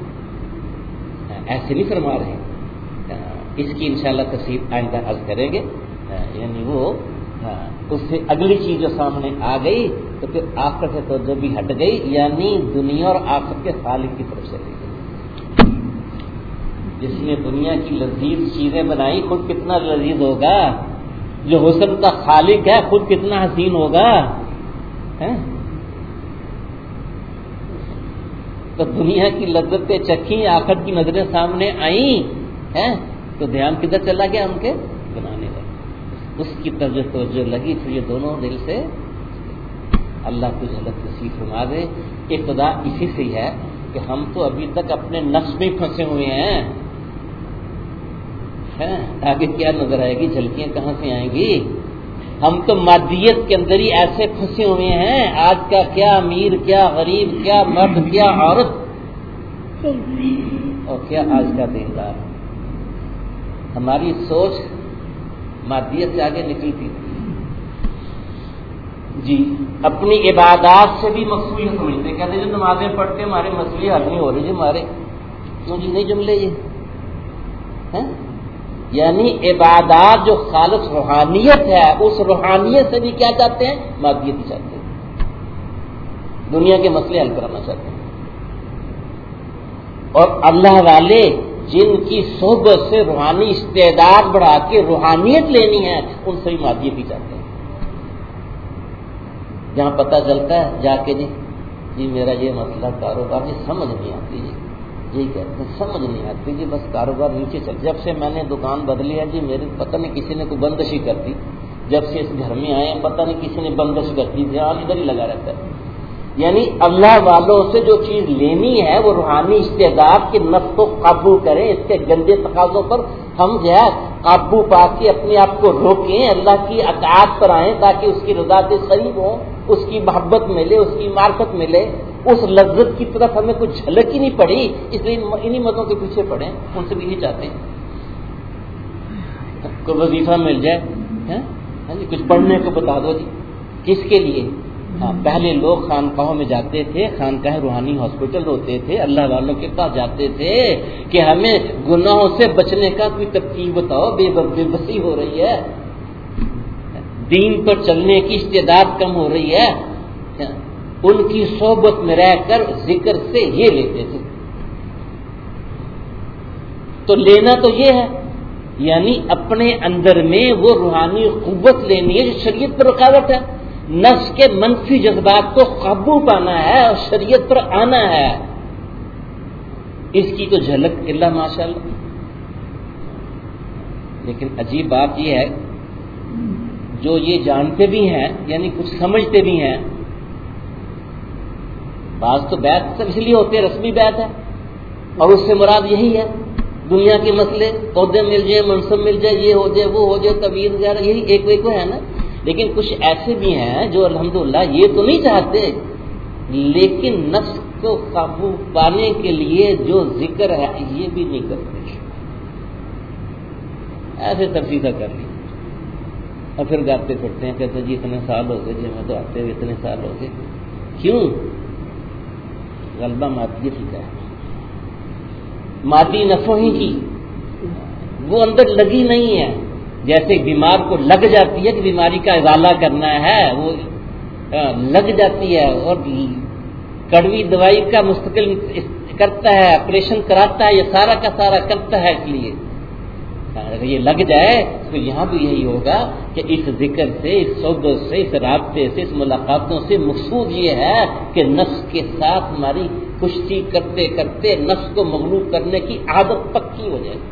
ایسے نہیں فرما رہے, اس کی انشاءاللہ تفصیل آئندہ عرض کریں گے. یعنی وہ اس سے اگلی چیز جو سامنے آ گئی تو پھر آخرت سے توجہ بھی ہٹ گئی, یعنی دنیا اور آخرت کے خالق کی طرف چلی گئی. جس نے دنیا کی لذیذ چیزیں بنائی خود کتنا لذیذ ہوگا, جو حسن کا خالق ہے خود کتنا حسین ہوگا. تو دنیا کی لذتیں چکھی, آخرت کی نظریں سامنے آئیں ہیں تو دھیان کدھر چلا گیا ان کے بنانے لگے. اس کی طرف جو توجہ لگی پھر یہ دونوں دل سے اللہ کو جھلک نصیب فرما دے. ابتدا اسی سے ہے کہ ہم تو ابھی تک اپنے نفس میں پھنسے ہوئے ہیں. آگے کیا نظر آئے گی, جھلکیاں کہاں سے آئیں گی؟ ہم تو مادیت کے اندر ہی ایسے پھنسے ہوئے ہیں. آج کا کیا امیر, کیا غریب, کیا مرد, کیا عورت اور کیا آج کا دیندار. ہماری سوچ مادیت سے آگے نکلتی جی. اپنی عبادات سے بھی مقصود سمجھتے, کہتے جو نمازیں پڑھتے ہمارے مسئلے حل نہیں ہو رہے جی ہمارے, کیوں جی نہیں جملے یہ ہے. یعنی عبادات جو خالص روحانیت ہے اس روحانیت سے بھی کیا چاہتے ہیں, مادیت ہی چاہتے ہیں, دنیا کے مسئلے حل کرانا چاہتے ہیں. اور اللہ والے جن کی صحبت سے روحانی استعداد بڑھا کے روحانیت لینی ہے ان سے بھی مادیت ہی چاہتے ہیں. جہاں پتہ چلتا ہے جا کے جی جی میرا یہ مسئلہ کاروبار جی سمجھ نہیں آتی, جی یہی کہتے ہیں سمجھ نہیں آتی جی, بس کاروبار نیچے چل. جب سے میں نے دکان بدلی ہے جی میرے پتہ نہیں کسی نے کوئی بندشی کر دی, جب سے اس گھر میں آئے ہیں پتہ نہیں کسی نے بندش کر دی, دھیان ادھر ہی لگا رہتا ہے. یعنی اللہ والوں سے جو چیز لینی ہے وہ روحانی استعداد کے نفس کو قابو کریں, اس کے گندے تقاضوں پر ہم جو ہے قابو پا کے اپنے آپ کو روکیں, اللہ کی اطاعت پر آئیں تاکہ اس کی رضا سے قریب ہوں, اس کی محبت ملے, اس کی معرفت ملے. اس لذت کی طرف ہمیں کچھ جھلک ہی نہیں پڑی, اس لیے انہی متوں کے پیچھے پڑے, ان سے بھی نہیں چاہتے کوئی وظیفہ مل جائے, ہاں جی کچھ پڑھنے کو بتا دو جی. کس کے لیے؟ ہاں پہلے لوگ خانقاہوں میں جاتے تھے, خانقاہ روحانی ہاسپٹل ہوتے تھے, اللہ والوں کے پاس جاتے تھے کہ ہمیں گناہوں سے بچنے کا کوئی ترکیب بتاؤ, بے بے بسی ہو رہی ہے, دین پر چلنے کی استعداد کم ہو رہی ہے. ان کی صحبت میں رہ کر ذکر سے یہ لیتے تھے. تو لینا تو یہ ہے, یعنی اپنے اندر میں وہ روحانی قوت لینی ہے جو شریعت پر رکاوٹ ہے. نفس کے منفی جذبات کو قابو پانا ہے اور شریعت پر آنا ہے. اس کی تو جھلک اللہ ماشاء اللہ. لیکن عجیب بات یہ ہے جو یہ جانتے بھی ہیں یعنی کچھ سمجھتے بھی ہیں, بعض تو بیعت سب اس لیے ہوتے ہیں رسمی بیعت ہے اور اس سے مراد یہی ہے دنیا کے مسئلے, عہدے مل جائے, منصب مل جائے, یہ ہو جائے, وہ ہو جائے, تعویذ وغیرہ, یہی ایک ایک ہے نا. لیکن کچھ ایسے بھی ہیں جو الحمدللہ یہ تو نہیں چاہتے, لیکن نفس کو قابو پانے کے لیے جو ذکر ہے یہ بھی نہیں کرتے, ایسے تفصیل کر لی اور پھر گاتے پھرتے ہیں, کہتے جی اتنے سال ہو گئے, جی ہمیں تو آتے ہوئے اتنے سال ہو گئے. کیوں؟ غلبہ مادیت ہی کا ہے, مادی نفع ہی کی وہ اندر لگی نہیں ہے. جیسے بیمار کو لگ جاتی ہے کہ بیماری کا ازالہ کرنا ہے, وہ لگ جاتی ہے اور کڑوی دوائی کا مستقل کرتا ہے, آپریشن کراتا ہے, یہ سارا کا سارا کرتا ہے. اس لیے اگر یہ لگ جائے تو یہاں بھی یہی ہوگا کہ اس ذکر سے, اس صحبت سے, اس رابطے سے, اس ملاقاتوں سے مقصود یہ ہے کہ نفس کے ساتھ ہماری کشتی کرتے کرتے نفس کو مغلوب کرنے کی عادت پکی ہو جائے.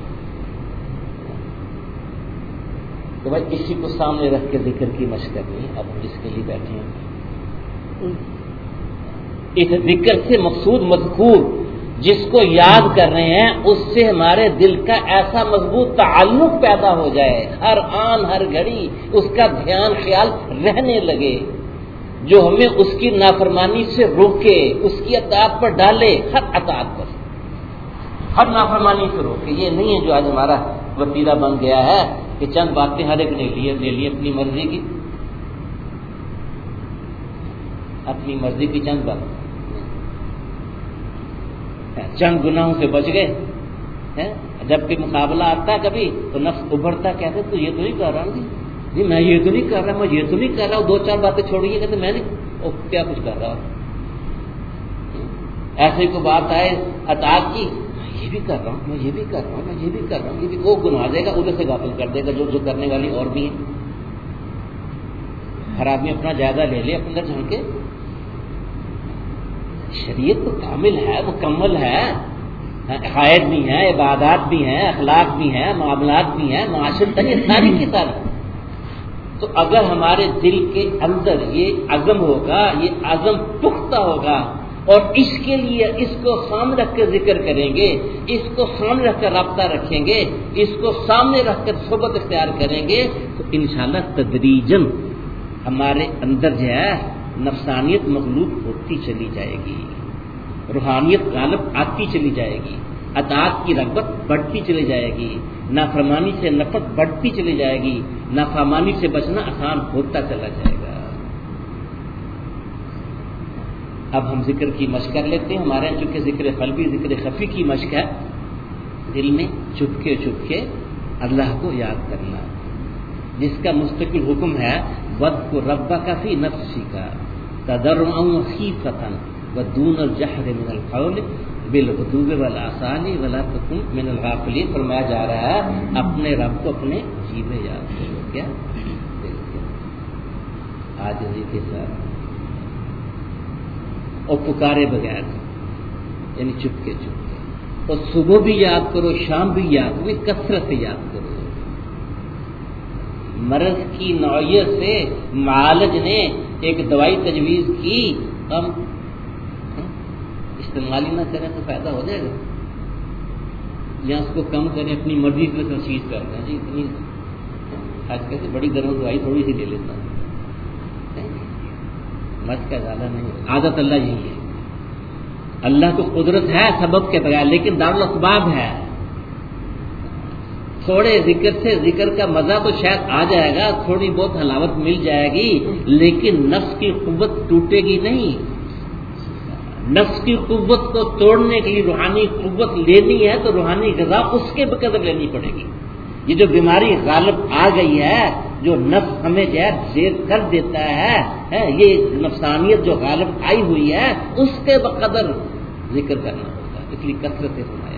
تو بھائی اسی کو سامنے رکھ کے ذکر کی مشق کرنی. اب ہم جس کے لیے بیٹھے ہیں اس ذکر سے مقصود مذکور جس کو یاد کر رہے ہیں اس سے ہمارے دل کا ایسا مضبوط تعلق پیدا ہو جائے، ہر آن ہر گھڑی اس کا دھیان خیال رہنے لگے، جو ہمیں اس کی نافرمانی سے روکے، اس کی اطاعت پر ڈالے، ہر اطاعت پر، ہر نافرمانی سے روکے۔ یہ نہیں ہے جو آج ہمارا وتیرہ بن گیا ہے کہ چند باتیں ہر ایک نے لیے لے لی اپنی مرضی کی، اپنی مرضی کی چند بات، چند گناہوں سے بچ گئے، جب کہ مقابلہ آتا ہے کبھی تو نفس ابھرتا، کہتے تو یہ تو نہیں کر رہا ہوں جی، میں یہ تو نہیں کر رہا، میں یہ تو نہیں کر رہا ہوں، دو چار باتیں چھوڑیے، کہتے میں نہیں او کیا کچھ کر رہا ہوں۔ ایسے کو بات آئے اطاعت کی، میں یہ بھی کر رہا ہوں، میں یہ بھی کر رہا ہوں، میں یہ بھی کر رہا ہوں، یہ بھی، وہ گنوا دے گا، ادھر سے غافل کر دے گا جو جو کرنے والی اور بھی ہیں۔ ہر آدمی اپنا جائزہ لے لے، اپنے اندر جھانکے، شریعت تو کامل ہے، مکمل ہے، عقائد بھی ہیں، عبادات بھی ہیں، اخلاق بھی ہیں، معاملات بھی ہیں، معاشرت یہ ساری کی ساری۔ تو اگر ہمارے دل کے اندر یہ عزم ہوگا، یہ عزم پختہ ہوگا، اور اس کے لیے اس کو سامنے رکھ کر ذکر کریں گے، اس کو سامنے رکھ کر رابطہ رکھیں گے، اس کو سامنے رکھ کر صحبت اختیار کریں گے، تو انشاءاللہ تدریجاً ہمارے اندر جو ہے نفسانیت مغلوب ہوتی چلی جائے گی، روحانیت غالب آتی چلی جائے گی، اطاعت کی رغبت بڑھتی چلی جائے گی، نافرمانی سے نفرت بڑھتی چلی جائے گی، نافرمانی سے بچنا آسان ہوتا چلا جائے گا۔ اب ہم ذکر کی مشق کر لیتے ہیں، ہمارے یہاں چونکہ ذکر قلبی ذکر خفی کی مشق ہے، دل میں چپکے چپکے اللہ کو یاد کرنا، جس کا مستقل حکم ہے وَاذْكُرْ رَبَّكَ فِي نَفْسِكَ تَضَرُّعًا وَخِيفَةً وَدُونَ الْجَهْرِ مِنَ الْقَوْلِ بِالْغُدُوِّ وَالْآصَالِ وَلَا تَكُن مِنَ الْغَافِلِينَ۔ فرمایا جا رہا ہے اپنے رب کو اپنے جی میں یاد کرو، کیا عاجزی کے ساتھ اور پکارے بغیر، یعنی چپکے چپکے، اور صبح بھی یاد کرو، شام بھی یاد کرو، کثرت سے یاد کرو۔ مرض کی نوعیت سے معالج نے ایک دوائی تجویز کی، ہم استعمال ہی نہ کریں تو فائدہ ہو جائے گا، یا اس کو کم کریں، اپنی مرضی سے تشخیص کر دیں جی اتنی آج کل سے بڑی درد دوائی تھوڑی سی لے لیتا ہوں، مرض کا زیادہ نہیں، عادت اللہ یہی ہے۔ اللہ کو قدرت ہے سبب کے بغیر، لیکن دارالاسباب ہے، تھوڑے ذکر سے ذکر کا مزہ تو شاید آ جائے گا، تھوڑی بہت حلاوت مل جائے گی، لیکن نفس کی قوت ٹوٹے گی نہیں۔ نفس کی قوت کو توڑنے کے لیے روحانی قوت لینی ہے تو روحانی غذا اس کے بقدر لینی پڑے گی۔ یہ جو بیماری غالب آ گئی ہے، جو نفس ہمیں جو ہے زیر کر دیتا ہے، یہ نفسانیت جو غالب آئی ہوئی ہے اس کے بقدر ذکر کرنا ہوگا، اس لیے کثرت سے سنایا۔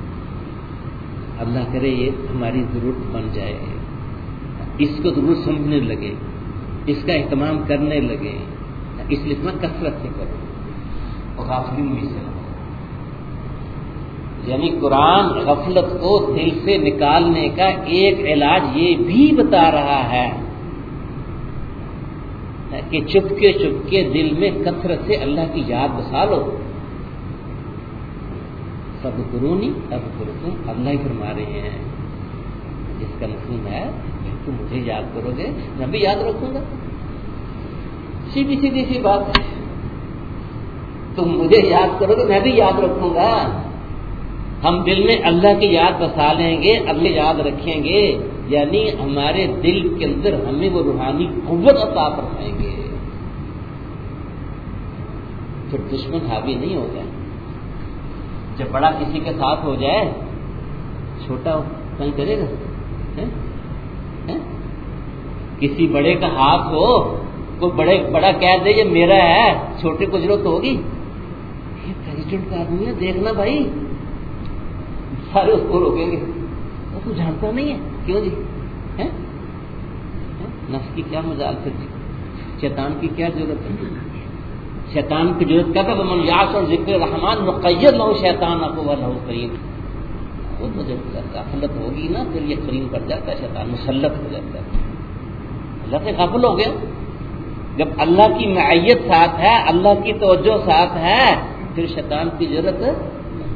اللہ کرے یہ ہماری ضرورت بن جائے، اس کو ضرور سمجھنے لگے، اس کا اہتمام کرنے لگے، اس لیے میں کثرت سے کروں اور غافلین میں سے ہوں۔ یعنی قرآن غفلت کو دل سے نکالنے کا ایک علاج یہ بھی بتا رہا ہے کہ چپکے چپکے دل میں کثرت سے اللہ کی یاد بسا لو۔ فاذکرونی اذکرکم، اللہ ہی فرما رہے ہیں، جس کا مفہوم ہے تم مجھے یاد کرو گے میں بھی یاد رکھوں گا، سیدھی سیدھی سی بات ہے، تم مجھے یاد کرو گے میں بھی یاد رکھوں گا۔ ہم دل میں اللہ کی یاد بسا لیں گے، اللہ یاد رکھیں گے، یعنی ہمارے دل کے اندر ہمیں وہ روحانی قوت عطا فرمائیں گے، پھر دشمن حاوی نہیں ہوگا۔ جب بڑا کسی کے ساتھ ہو جائے چھوٹا کہیں کرے گا؟ کسی بڑے کا ہاتھ ہو، کوئی بڑے بڑا کہہ دے یہ میرا ہے، چھوٹے کو ضرورت ہوگی؟ یہ پریزیڈنٹ کا آدمی ہے، دیکھنا بھائی، سارے اس کو روکیں گے، وہ تو جانتا نہیں ہے، کیوں جی؟ نفس کی کیا مجال پھر جی، شیطان کی کیا ضرورت ہے؟ شیطان کی ضرورت کیا تھا؟ من یعش عن ذکر الرحمن نقید له شیطان فهو له قرین۔ وہ تو جب غفلت ہوگی نا پھر یہ قرین پڑ جاتا ہے، شیطان مسلط ہو جاتا ہے، اللہ سے غافل ہو گیا۔ جب اللہ کی معیت ساتھ ہے، اللہ کی توجہ ساتھ ہے، پھر شیطان کی ضرورت نہیں۔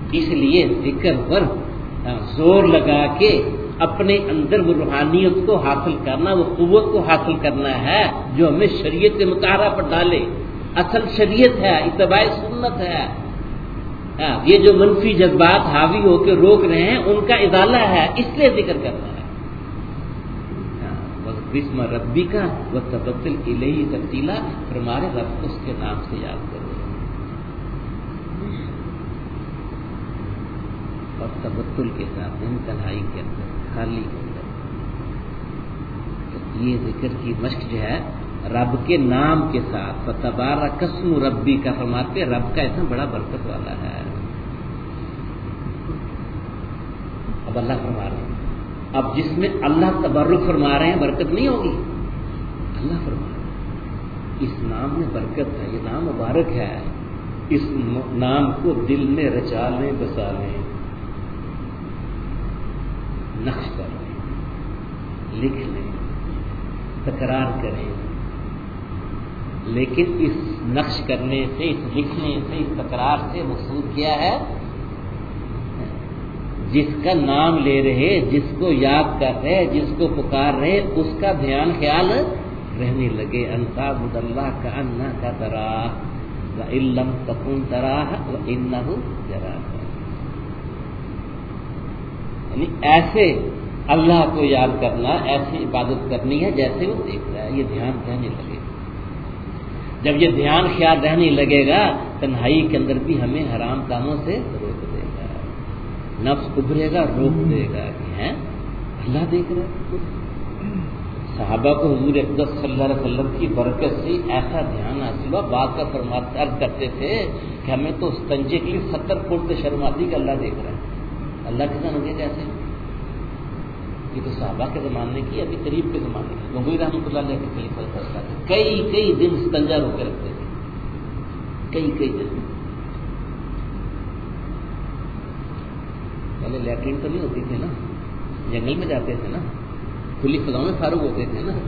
اس لیے ذکر پر زور لگا کے اپنے اندر وہ روحانیت کو حاصل کرنا، وہ قوت کو حاصل کرنا ہے جو ہمیں شریعت مطالعہ پر ڈالے. اصل شریعت ہے، اتباع سنت ہے. یہ جو منفی جذبات حاوی ہو کے روک رہے ہیں ان کا ازالہ ہے، اس لیے ذکر کرنا ہے. بسم ربی کا وہ تبتل الیہ تبتیلا، ہمارے رب کو اس کے نام سے یاد کرو اور تبتل کے ساتھ یعنی تنہائی کے اندر، خالی کے اندر. تو یہ ذکر کی مشق جو ہے رب کے نام کے ساتھ، فتبارک اسم ربی کا فرماتے رب کا اتنا بڑا برکت والا ہے. اب اللہ فرما رہے ہیں، اب جس میں اللہ تبرک فرما رہے ہیں برکت نہیں ہوگی. اللہ فرما رہے ہیں اس نام میں برکت ہے، یہ نام مبارک ہے. اس نام کو دل میں رچا لیں، بسا لیں، نقش کر لیں، لکھ لیں، تکرار کریں. لیکن اس نقش کرنے سے، اس لکھنے سے، اس تکرار سے مقصود کیا ہے؟ جس کا نام لے رہے، جس کو یاد کر رہے، جس کو پکار رہے، اس کا دھیان خیال رہنے لگے. انتا عبد اللہ کا انا کا تراہ وان لم تکن تراہ وانہ یراک. یعنی ایسے اللہ کو یاد کرنا، ایسی عبادت کرنی ہے جیسے وہ دیکھ رہا ہے. یہ دھیان رہنے لگے. جب یہ دھیان خیال رہنے لگے گا، تنہائی کے اندر بھی ہمیں حرام کاموں سے روک دے گا، نفس ابھرے گا، روک دے گا کہ ہیں اللہ دیکھ رہا ہے. صحابہ کو حضور اقدس صلی اللہ علیہ وسلم کی برکت سے ایسا دھیان حاصل ہوا، بعد کا فرماتے عرض کرتے تھے کہ ہمیں تو استنجے کے لیے ستر فٹ سے شرم آتی کہ اللہ دیکھ رہا ہے. اللہ کتنا لگے کیسے؟ یہ تو صحابہ کے زمانے کی، ابھی قریب کے زمانے کی. گنگوئی رحمۃ اللہ علیہ کے خلیفہ فیصلہ تھا، کئی کئی دن استنجا رو کے رکھتے تھے، کئی کئی دن. پہلے لیٹرین تو نہیں ہوتی تھی نا، جنگل میں جاتے تھے نا، کھلی فضاؤں میں فارغ ہوتے تھے نا،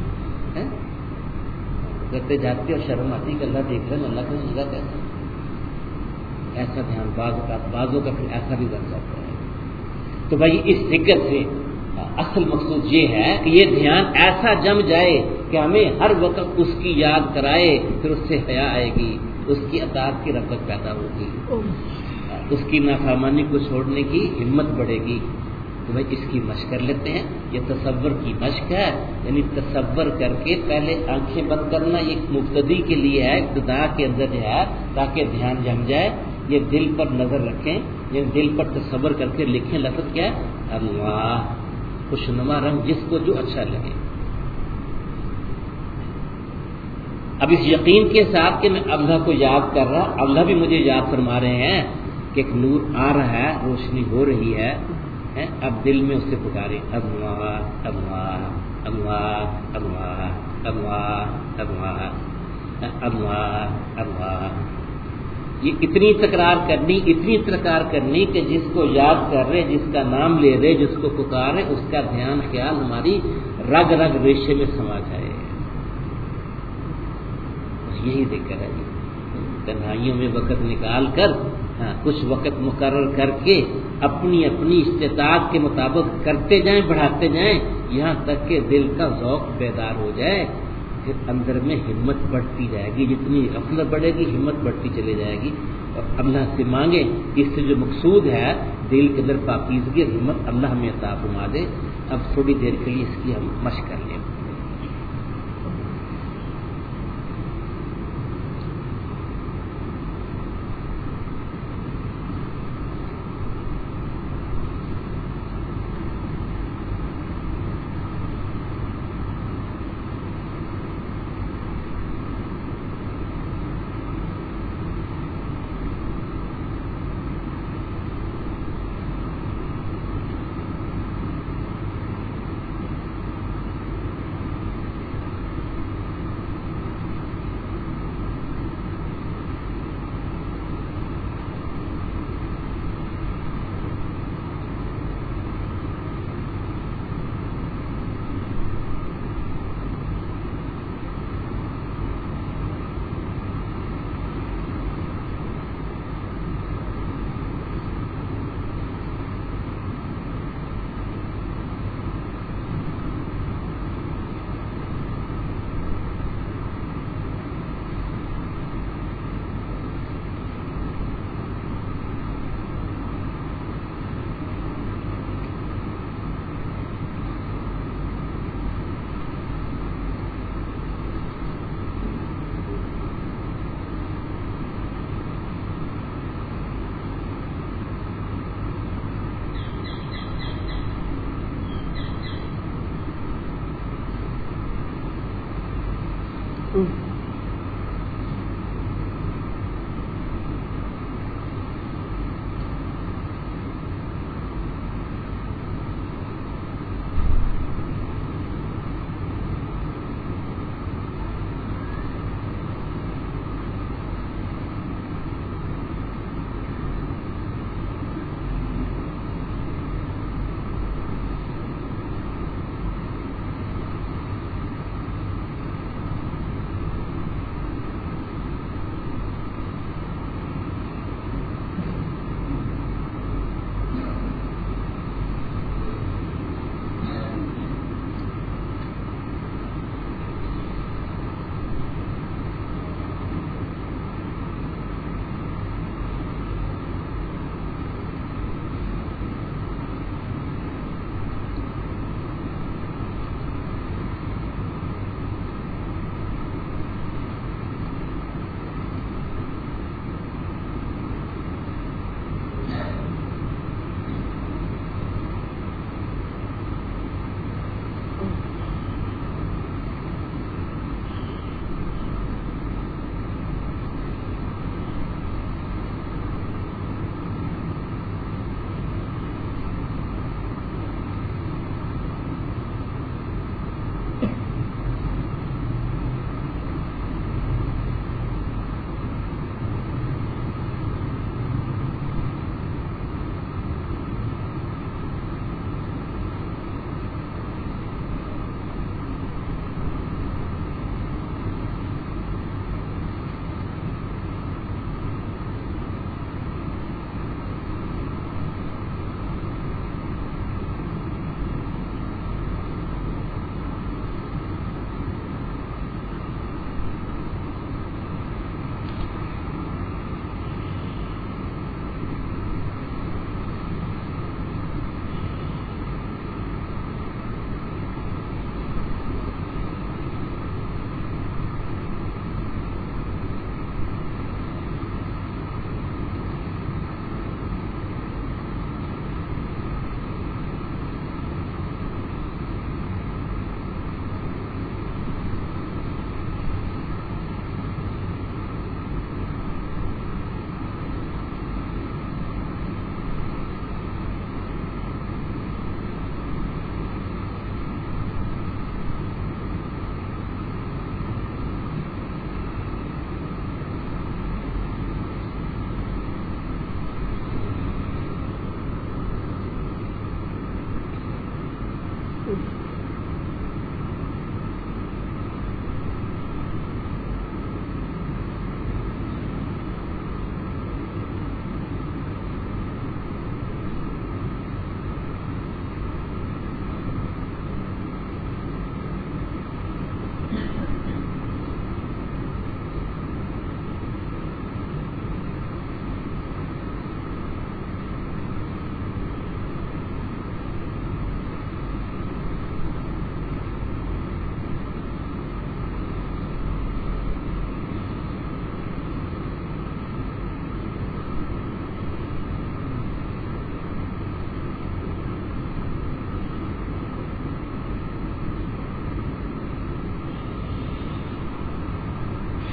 کرتے جاتے اور شرم آتی کہ اللہ دیکھ رہے ہیں، اللہ کا نگاہ کیسا. ایسا دھیان بعض کا بعضوں کا پھر ایسا بھی بن جاتا ہے. تو بھائی اس ذکر سے اصل مقصود یہ ہے کہ یہ دھیان ایسا جم جائے کہ ہمیں ہر وقت اس کی یاد کرائے، پھر اس سے حیا آئے گی، اس کی اطاعت کی رغبت پیدا ہوگی، اس کی نافرمانی کو چھوڑنے کی ہمت بڑھے گی. تو بھائی اس کی مشق کر لیتے ہیں. یہ تصور کی مشق ہے، یعنی تصور کر کے پہلے آنکھیں بند کرنا یہ مبتدی کے لیے ہے، ابتدا کے اندر جو ہے، تاکہ دھیان جم جائے. یہ دل پر نظر رکھیں، یہ دل پر تصور کر کے لکھیں. لفظ کیا ہے؟ اللہ، خوشنما رنگ جس کو جو اچھا لگے. اب اس یقین کے ساتھ کہ میں اللہ کو یاد کر رہا، اللہ بھی مجھے یاد فرما رہے ہیں کہ ایک نور آ رہا ہے، روشنی ہو رہی ہے. اب دل میں اس سے پکارے اللہ اللہ اللہ اللہ اللہ اللہ اللہ اللہ. یہ اتنی تکرار کرنی، اتنی تکرار کرنی کہ جس کو یاد کر رہے، جس کا نام لے رہے، جس کو پکار رہے، اس کا دھیان خیال ہماری رگ رگ ریشے میں سما جائے. یہی ذکر ہے. تنہائیوں میں وقت نکال کر، ہاں کچھ وقت مقرر کر کے اپنی اپنی استطاعت کے مطابق کرتے جائیں، بڑھاتے جائیں، یہاں تک کہ دل کا ذوق بیدار ہو جائے. پھر اندر میں ہمت بڑھتی جائے گی، جتنی غفلت بڑھے گی ہمت بڑھتی چلی جائے گی. اور اللہ سے مانگے، اس سے جو مقصود ہے دل کے اندر پاکیزگی اور ہمت، اللہ ہمیں عطا فرما دے. اب تھوڑی دیر کے لیے اس کی ہم مشق کر لیں.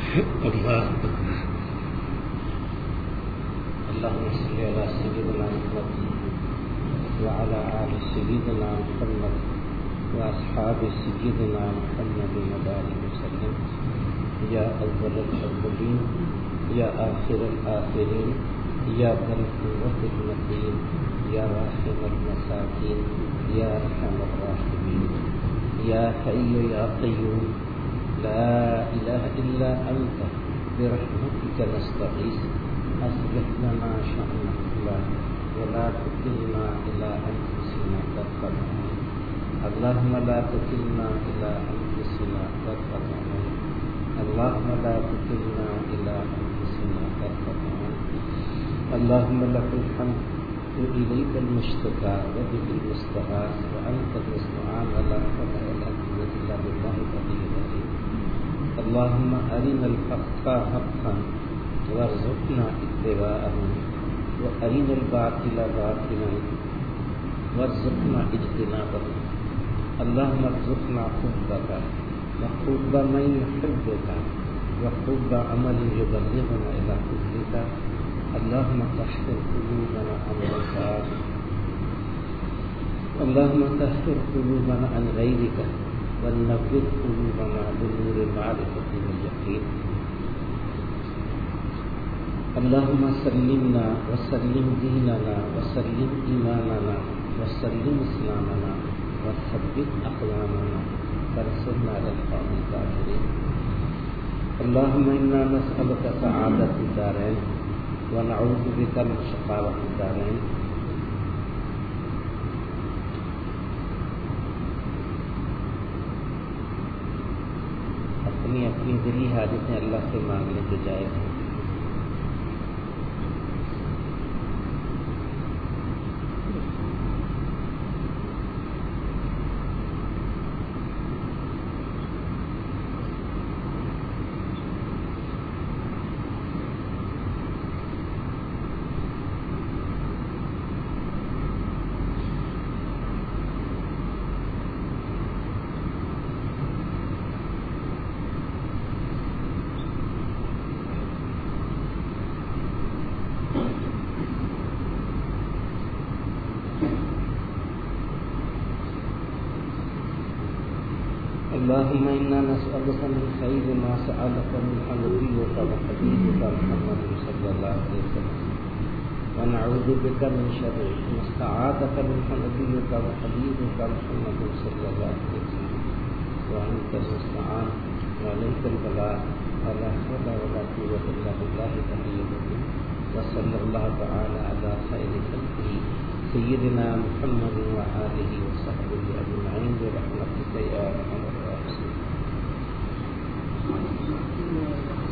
اللہ اللهم صل على سيدنا محمد وعلى آل سيدنا محمد وأصحاب سيدنا محمد وبارك وسلم يا أول الأولين يا آخر الآخرين يا ذا القوة المتين يا راحم المساكين يا أرحم الراحمين يا حي يا قيوم لا إله إلا أنت برحمتك نستغيث أصلح لنا شأننا كله ولا تكلنا إلى أنفسنا طرفة عين اللهم لا تكلنا إلى أنفسنا طرفة عين اللهم لا تكلنا إلى أنفسنا طرفة عين اللهم لك الحمد وإليك المشتكى وبك المستغاث وأنت المستعان ولا حول ولا قوة إلا بالله العلي العظيم اللهم أرنا الحق حقا وارزقنا اتباعه وأرنا الباطل باطلا وارزقنا اجتنابه اللهم ارزقنا حبك وحب من يحبك وحب عمل يبلغنا إلى حبك اللهم طهر قلوبنا عن النفاق اللهم طهر قلوبنا عن غيرك ونور قلوبنا بنور المعرفة واليقين اللهم سلمنا وسلم ديننا وسلم إيماننا وسلم إسلامنا وثبت أقدامنا وانصرنا على القوم الكافرين اللهم إنا نسألك سعادة الدارين ونعوذ بك من شقاوة الدارين اپنی اپنی دلی حاجتیں اللہ سے مانگنے کے جائز ہیں. اللهم إنا نسألك من خير ما سألك منه نبيك وحبيبك محمد صلى الله عليه وسلم ونعوذ بك من شر ما استعاذك منه نبيك وحبيبك محمد صلى الله عليه وسلم وأنت المستعان وعليك البلاء ولا حول ولا قوة إلا بالله العلي العظيم وصلى الله تعالى على خير خلقه سيدنا محمد وآله وصحبه أجمعين برحمتك يا أرحم الراحمين.